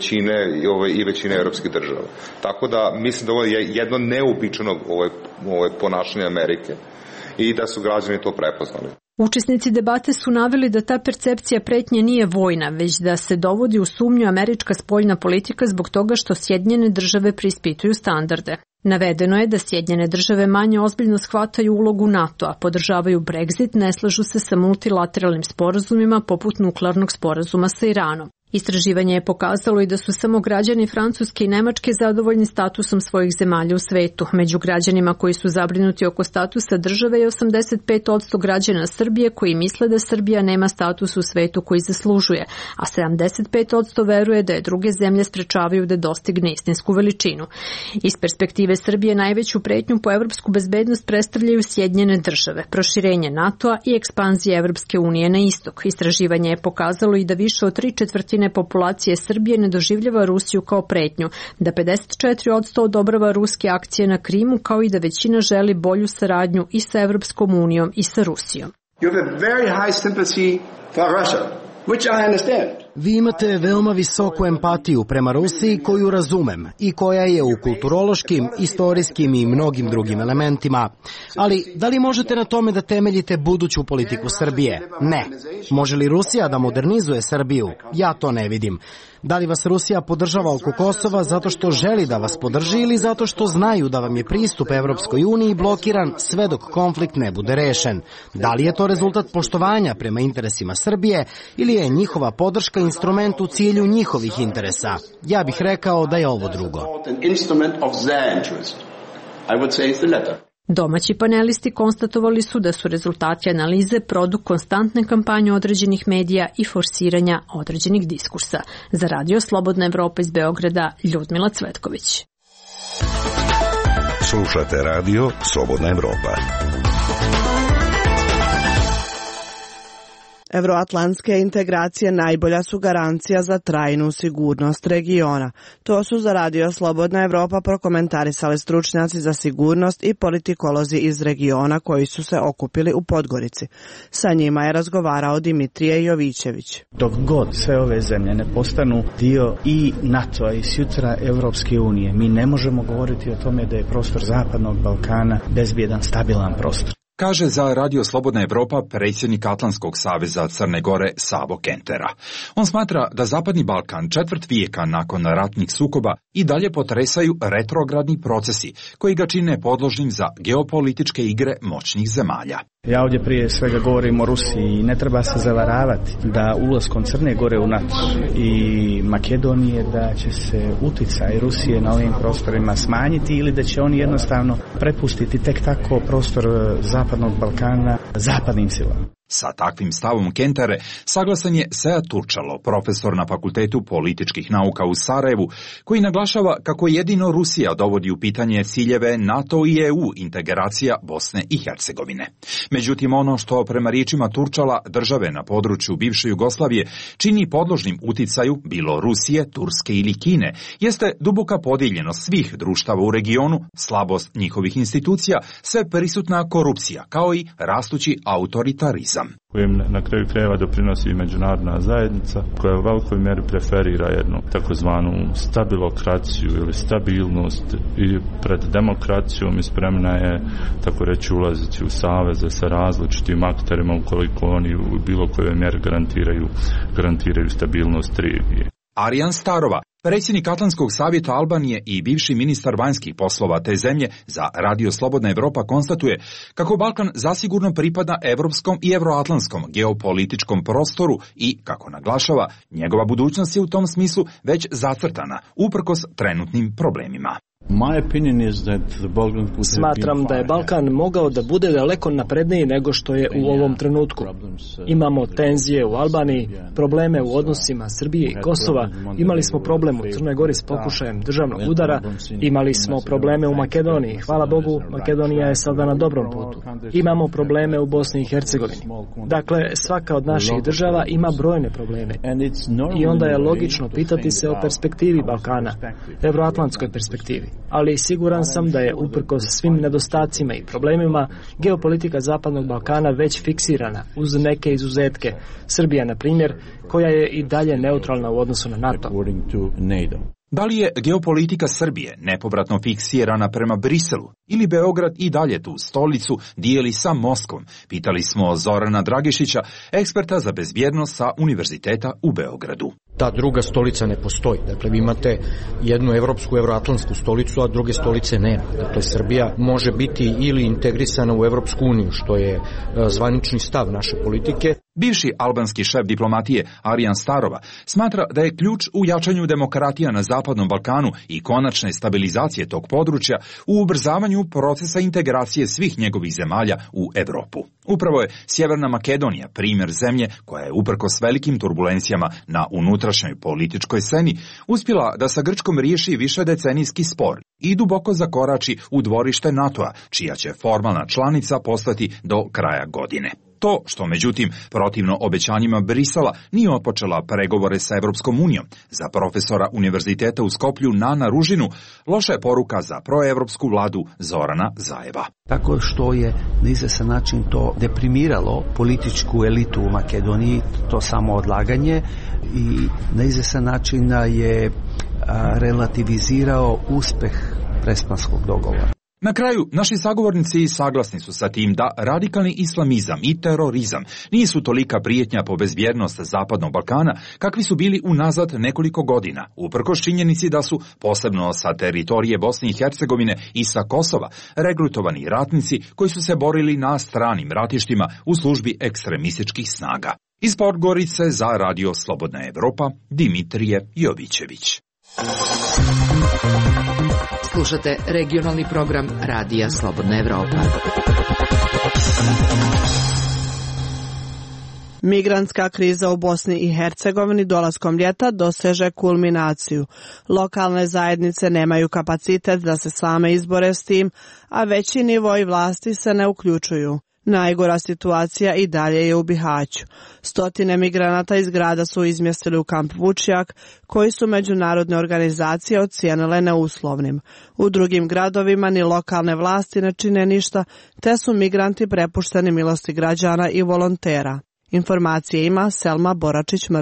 većine evropskih država. Tako da mislim da ovo je jedno neobičano ponašanje Amerike i da su građani to prepoznali. Učesnici debate su naveli da ta percepcija pretnje nije vojna, već da se dovodi u sumnju američka spoljna politika zbog toga što Sjedinjene države preispituju standarde. Navedeno je da Sjedinjene države manje ozbiljno shvataju ulogu NATO-a, podržavaju Brexit, ne slažu se sa multilateralnim sporazumima poput nuklearnog sporazuma sa Iranom. Istraživanje je pokazalo i da su samo građani Francuske i Nemačke zadovoljni statusom svojih zemalja u svetu. Među građanima koji su zabrinuti oko statusa države je 85% građana Srbije koji misle da Srbija nema status u svetu koji zaslužuje, a 75% veruje da je druge zemlje sprečavaju da dostigne istinsku veličinu. Iz perspektive Srbije najveću pretnju po evropsku bezbednost predstavljaju Sjedinjene države, proširenje NATO-a i ekspanzija Evropske unije na istok. Istraživanje je pokazalo i da više od 3/4 populacije Srbije ne doživljava Rusiju kao pretnju, da 54% odobrava ruske akcije na Krimu, kao i da većina želi bolju saradnju i sa Evropskom unijom i sa Rusijom. You have a very high sympathy for Russia, which I understand. Vi imate veoma visoku empatiju prema Rusiji koju razumem i koja je u kulturološkim, istorijskim i mnogim drugim elementima. Ali da li možete na tome da temeljite buduću politiku Srbije? Ne. Može li Rusija da modernizuje Srbiju? Ja to ne vidim. Da li vas Rusija podržava oko Kosova zato što želi da vas podrži ili zato što znaju da vam je pristup Evropskoj uniji blokiran sve dok konflikt ne bude rešen? Da li je to rezultat poštovanja prema interesima Srbije ili je njihova podrška instrument u cilju njihovih interesa? Ja bih rekao da je ovo drugo. Domaći panelisti konstatovali su da su rezultati analize produkt konstantne kampanje određenih medija i forsiranja određenih diskursa. Za Radio Slobodna Evropa iz Beograda, Ljudmila Cvetković. Slušate Radio Slobodna Evropa. Evroatlantske integracije najbolja su garancija za trajnu sigurnost regiona. To su za Radio Slobodna Evropa prokomentarisali stručnjaci za sigurnost i politikolozi iz regiona koji su se okupili u Podgorici. Sa njima je razgovarao Dimitrije Jovićević. Dok god sve ove zemlje ne postanu dio i NATO-a i sutra Evropske unije, mi ne možemo govoriti o tome da je prostor Zapadnog Balkana bezbjedan, stabilan prostor. Kaže za Radio Slobodna Evropa predsjednik Atlantskog saveza Crne Gore Savo Kentera. On smatra da Zapadni Balkan četvrt vijeka nakon ratnih sukoba i dalje potresaju retrogradni procesi koji ga čine podložnim za geopolitičke igre moćnih zemalja. Ja ovdje prije svega govorim o Rusiji i ne treba se zavaravati da ulaskom Crne Gore u NATO i Makedonije da će se uticaj Rusije na ovim prostorima smanjiti ili da će oni jednostavno prepustiti tek tako prostor Zapadnog Balkana zapadnim silama. Sa takvim stavom Kentere saglasan je Sead Turčalo, profesor na Fakultetu političkih nauka u Sarajevu, koji naglašava kako jedino Rusija dovodi u pitanje ciljeve NATO i EU integracija Bosne i Hercegovine. Međutim, ono što prema riječima Turčala države na području bivše Jugoslavije čini podložnim uticaju bilo Rusije, Turske ili Kine, jeste duboka podijeljenost svih društava u regionu, slabost njihovih institucija, sve prisutna korupcija, kao i rastući autoritarizam. Kojem na kraju krajeva doprinosi i međunarodna zajednica koja u velikoj mjeri preferira jednu takozvanu stabilokraciju ili stabilnost i pred demokracijom i spremna je, tako reći, ulaziti u saveze sa različitim akterima ukoliko oni u bilo kojoj mjeri garantiraju stabilnost regije. Arjan Starova, predsjednik Atlantskog savjeta Albanije i bivši ministar vanjskih poslova te zemlje, za Radio Slobodna Evropa konstatuje kako Balkan zasigurno pripada evropskom i euroatlantskom geopolitičkom prostoru i, kako naglašava, njegova budućnost je u tom smislu već zacrtana, uprkos trenutnim problemima. Smatram da je Balkan mogao da bude daleko napredniji nego što je u ovom trenutku. Imamo tenzije u Albaniji, probleme u odnosima Srbije i Kosova, imali smo problem u Crnoj Gori s pokušajem državnog udara, imali smo probleme u Makedoniji. Hvala Bogu, Makedonija je sada na dobrom putu. Imamo probleme u Bosni i Hercegovini. Dakle, svaka od naših država ima brojne probleme. I onda je logično pitati se o perspektivi Balkana, evroatlantskoj perspektivi. Ali siguran sam da je uprkos svim nedostacima i problemima geopolitika Zapadnog Balkana već fiksirana uz neke izuzetke. Srbija, na primjer, koja je i dalje neutralna u odnosu na NATO. Da li je geopolitika Srbije nepovratno fiksirana prema Briselu ili Beograd i dalje tu stolicu dijeli sa Moskvom? Pitali smo Zorana Dragišića, eksperta za bezbjednost sa Univerziteta u Beogradu. Ta druga stolica ne postoji. Dakle, vi imate jednu evropsku, euroatlantsku stolicu, a druge stolice nema. Dakle, Srbija može biti ili integrisana u Evropsku uniju, što je zvanični stav naše politike. Bivši albanski šef diplomatije Arjan Starova smatra da je ključ u jačanju demokratija na Zapadnom Balkanu i konačne stabilizacije tog područja u ubrzavanju procesa integracije svih njegovih zemalja u Europu. Upravo je Sjeverna Makedonija primjer zemlje koja je uprkos velikim turbulencijama na unutrašnjoj političkoj sceni uspjela da sa Grčkom riješi višedecenijski spor i duboko zakorači u dvorište NATO-a, čija će formalna članica postati do kraja godine. To što, međutim, protivno obećanjima Brisela nije otpočela pregovore sa Evropskom unijom, za profesora Univerziteta u Skoplju Nana Ružinu, loša je poruka za proevropsku vladu Zorana Zajeva. Tako što je na izvestan način to deprimiralo političku elitu u Makedoniji, to samo odlaganje, i na izvestan način je relativizirao uspeh Prespanskog dogovora. Na kraju, naši sagovornici saglasni su sa tim da radikalni islamizam i terorizam nisu tolika prijetnja po bezbjednost Zapadnog Balkana kakvi su bili unazad nekoliko godina, uprkos činjenici da su, posebno sa teritorije Bosne i Hercegovine i sa Kosova, regrutovani ratnici koji su se borili na stranim ratištima u službi ekstremističkih snaga. Iz Podgorice za Radio Slobodna Evropa, Dimitrije Jovićević. Slušate regionalni program Radija Slobodna Evropa. Migrantska kriza u Bosni i Hercegovini dolaskom ljeta doseže kulminaciju. Lokalne zajednice nemaju kapacitet da se same izbore s tim, a veći nivoi vlasti se ne uključuju. Najgora situacija i dalje je u Bihaću. Stotine migranata iz grada su izmjestili u kamp Vučjak, koji su međunarodne organizacije ocijenile neuslovnim. U drugim gradovima ni lokalne vlasti ne čine ništa, te su migranti prepušteni milosti građana i volontera. Informacije ima Selma Boračić-Mršo.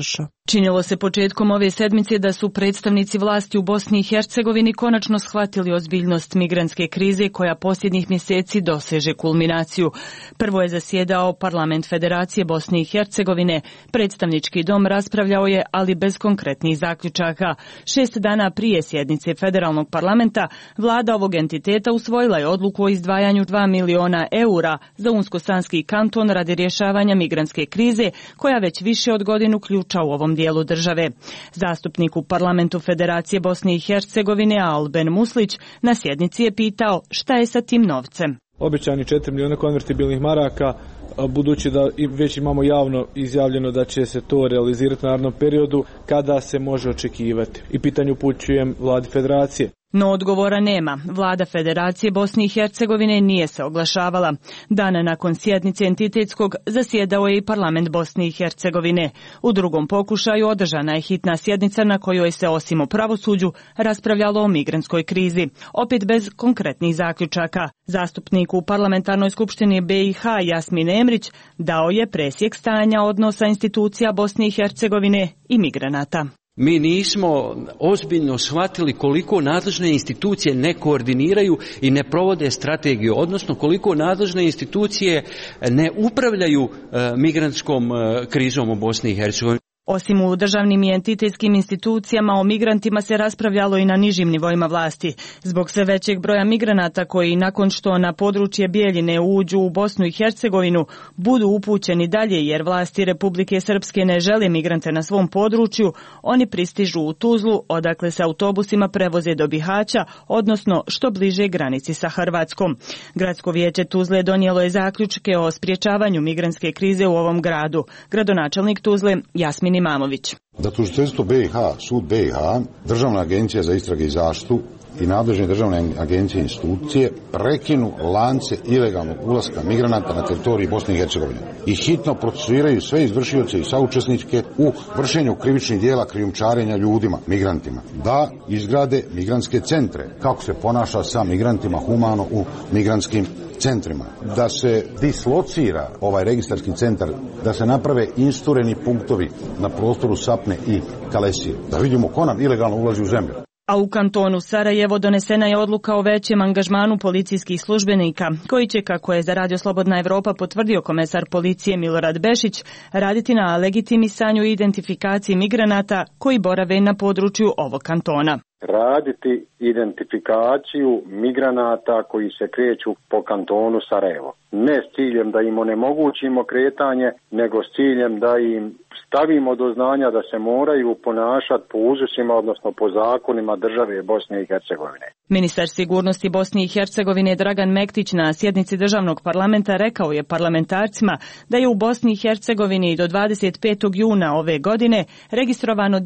Činilo se početkom ove sedmice da su predstavnici vlasti u Bosni i Hercegovini konačno shvatili ozbiljnost migrantske krize koja posljednjih mjeseci doseže kulminaciju. Prvo je zasjedao Parlament Federacije Bosne i Hercegovine. Predstavnički dom raspravljao je, ali bez konkretnih zaključaka. 6 dana prije sjednice Federalnog parlamenta, vlada ovog entiteta usvojila je odluku o izdvajanju 2 miliona eura za Unsko-Sanski kanton radi rješavanja migrantske krize koja već više od godinu ključa u ovom dijelu države. Zastupnik u Parlamentu Federacije Bosne i Hercegovine Alben Muslić na sjednici je pitao šta je sa tim novcem. Obećani 4 miliona konvertibilnih maraka, budući da već imamo javno izjavljeno da će se to realizirati u narednom periodu, kada se može očekivati. I pitanje upućujem vladi Federacije. No odgovora nema. Vlada Federacije Bosne i Hercegovine nije se oglašavala. Dana nakon sjednice entitetskog zasjedao je i Parlament Bosne i Hercegovine. U drugom pokušaju održana je hitna sjednica na kojoj se osim o pravosuđu raspravljalo o migrantskoj krizi. Opet bez konkretnih zaključaka. Zastupnik u Parlamentarnoj skupštini BiH Jasmin Emrić dao je presjek stanja odnosa institucija Bosne i Hercegovine i migranata. Mi nismo ozbiljno shvatili koliko nadležne institucije ne koordiniraju i ne provode strategiju, odnosno koliko nadležne institucije ne upravljaju migrantskom krizom u Bosni i Hercegovini. Osim u državnim i entitetskim institucijama, o migrantima se raspravljalo i na nižim nivoima vlasti. Zbog sve većeg broja migranata koji nakon što na područje Bijeljine uđu u Bosnu i Hercegovinu budu upućeni dalje jer vlasti Republike Srpske ne žele migrante na svom području, oni pristižu u Tuzlu, odakle se autobusima prevoze do Bihaća, odnosno što bliže granici sa Hrvatskom. Gradsko vijeće Tuzle donijelo je zaključke o sprječavanju migrantske krize u ovom gradu. Gradonačelnik Tuzle Jasmin Imamović. Da tužiteljstvo BiH, sud BiH, Državna agencija za istrage i zaštitu i nadležne državne agencije i institucije prekinu lance ilegalnog ulaska migranata na teritoriji Bosne i Hercegovine i hitno procesuiraju sve izvršioce i saučesnike u vršenju krivičnih dijela krijumčarenja ljudima, migrantima. Da izgrade migrantske centre, kako se ponaša sa migrantima humano u migrantskim centrima, da se dislocira ovaj registarski centar, da se naprave instureni punktovi na prostoru Sapne i Kalesije, da vidimo ko nam ilegalno ulazi u zemlju. A u kantonu Sarajevo donesena je odluka o većem angažmanu policijskih službenika, koji će, kako je za Radio Slobodna Evropa potvrdio komesar policije Milorad Bešić, raditi na legitimisanju i identifikaciji migranata koji borave na području ovog kantona. Raditi identifikaciju migranata koji se kreću po kantonu Sarajevo. Ne s ciljem da im onemogućimo kretanje, nego s ciljem da im stavimo do znanja da se moraju ponašati po uzusima, odnosno po zakonima države Bosne i Hercegovine. Ministar sigurnosti Bosne i Hercegovine Dragan Mektić na sjednici državnog parlamenta rekao je parlamentarcima da je u Bosni i Hercegovini do 25. juna ove godine registrovano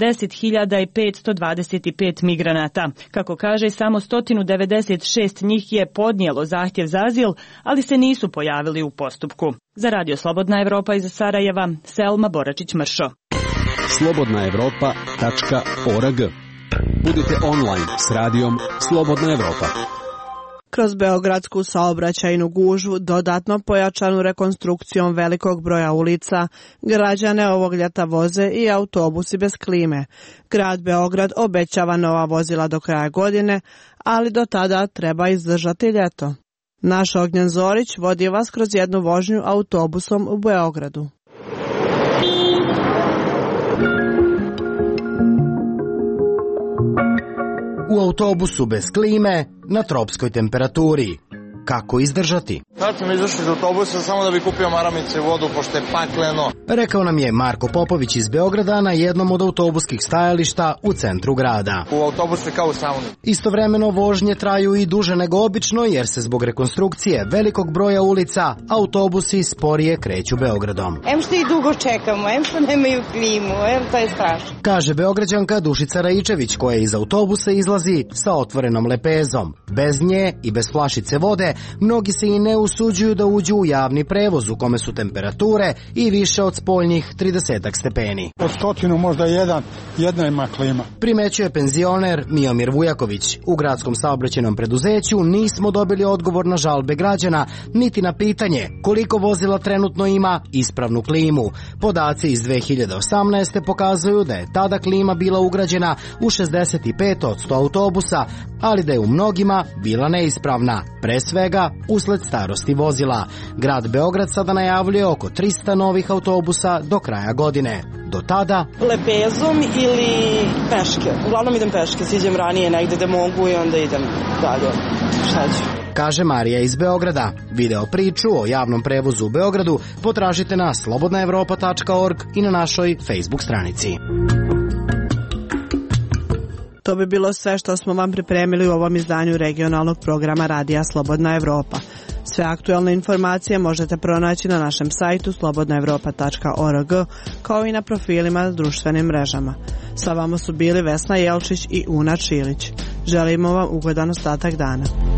10.525 migranata. Kako kaže, samo 196 njih je podnijelo zahtjev za azil, ali se nisu pojavili u postupku. Za Radio Slobodna Evropa iz Sarajeva, Selma Boračić-Mršo. slobodnaevropa.org. Budite online s radijom Slobodna Evropa. Kroz beogradsku saobraćajnu gužvu, dodatno pojačanu rekonstrukcijom velikog broja ulica, građane ovog ljeta voze i autobusi bez klime. Grad Beograd obećava nova vozila do kraja godine, ali do tada treba izdržati ljeto. Naš Ognjen Zorić vodi vas kroz jednu vožnju autobusom u Beogradu. U autobusu bez klime, na tropskoj temperaturi. Kako izdržati? Sad sam izašao iz autobusa samo da bi kupio maramice i vodu, pošto je pakleno. Rekao nam je Marko Popović iz Beograda na jednom od autobuskih stajališta u centru grada. U autobusu je kao u sauni. Istovremeno vožnje traju i duže nego obično jer se zbog rekonstrukcije velikog broja ulica autobusi sporije kreću Beogradom. Em što i dugo čekamo, em što nemaju klimu, to je strašno. Kaže Beograđanka Dušica Rajičević koja iz autobusa izlazi sa otvorenom lepezom. Bez nje i bez flašice vode mnogi se i ne usuđuju da uđu u javni prevoz u kome su temperature i više od spoljnih 30 stepeni. Od 100 možda jedna ima klima. Primećuje penzioner Miomir Vujaković. U gradskom saobraćajnom preduzeću nismo dobili odgovor na žalbe građana, niti na pitanje koliko vozila trenutno ima ispravnu klimu. Podaci iz 2018. pokazuju da je tada klima bila ugrađena u 65 od 100 autobusa, ali da je u mnogima bila neispravna, pre svega usled starosti vozila. Grad Beograd sada najavljuje oko 300 novih autobusa do kraja godine. Do tada lepezom ili peške. Uglavnom idem peške, siđem ranije negde da mogu i onda idem dalje. Šta ću? Kaže Marija iz Beograda. Video priču o javnom prevozu u Beogradu potražite na slobodnaevropa.org i na našoj Facebook stranici. To bi bilo sve što smo vam pripremili u ovom izdanju regionalnog programa Radija Slobodna Evropa. Sve aktualne informacije možete pronaći na našem sajtu slobodnaevropa.org kao i na profilima na društvenim mrežama. Sa vama su bili Vesna Jelčić i Una Čilić. Želimo vam ugodan ostatak dana.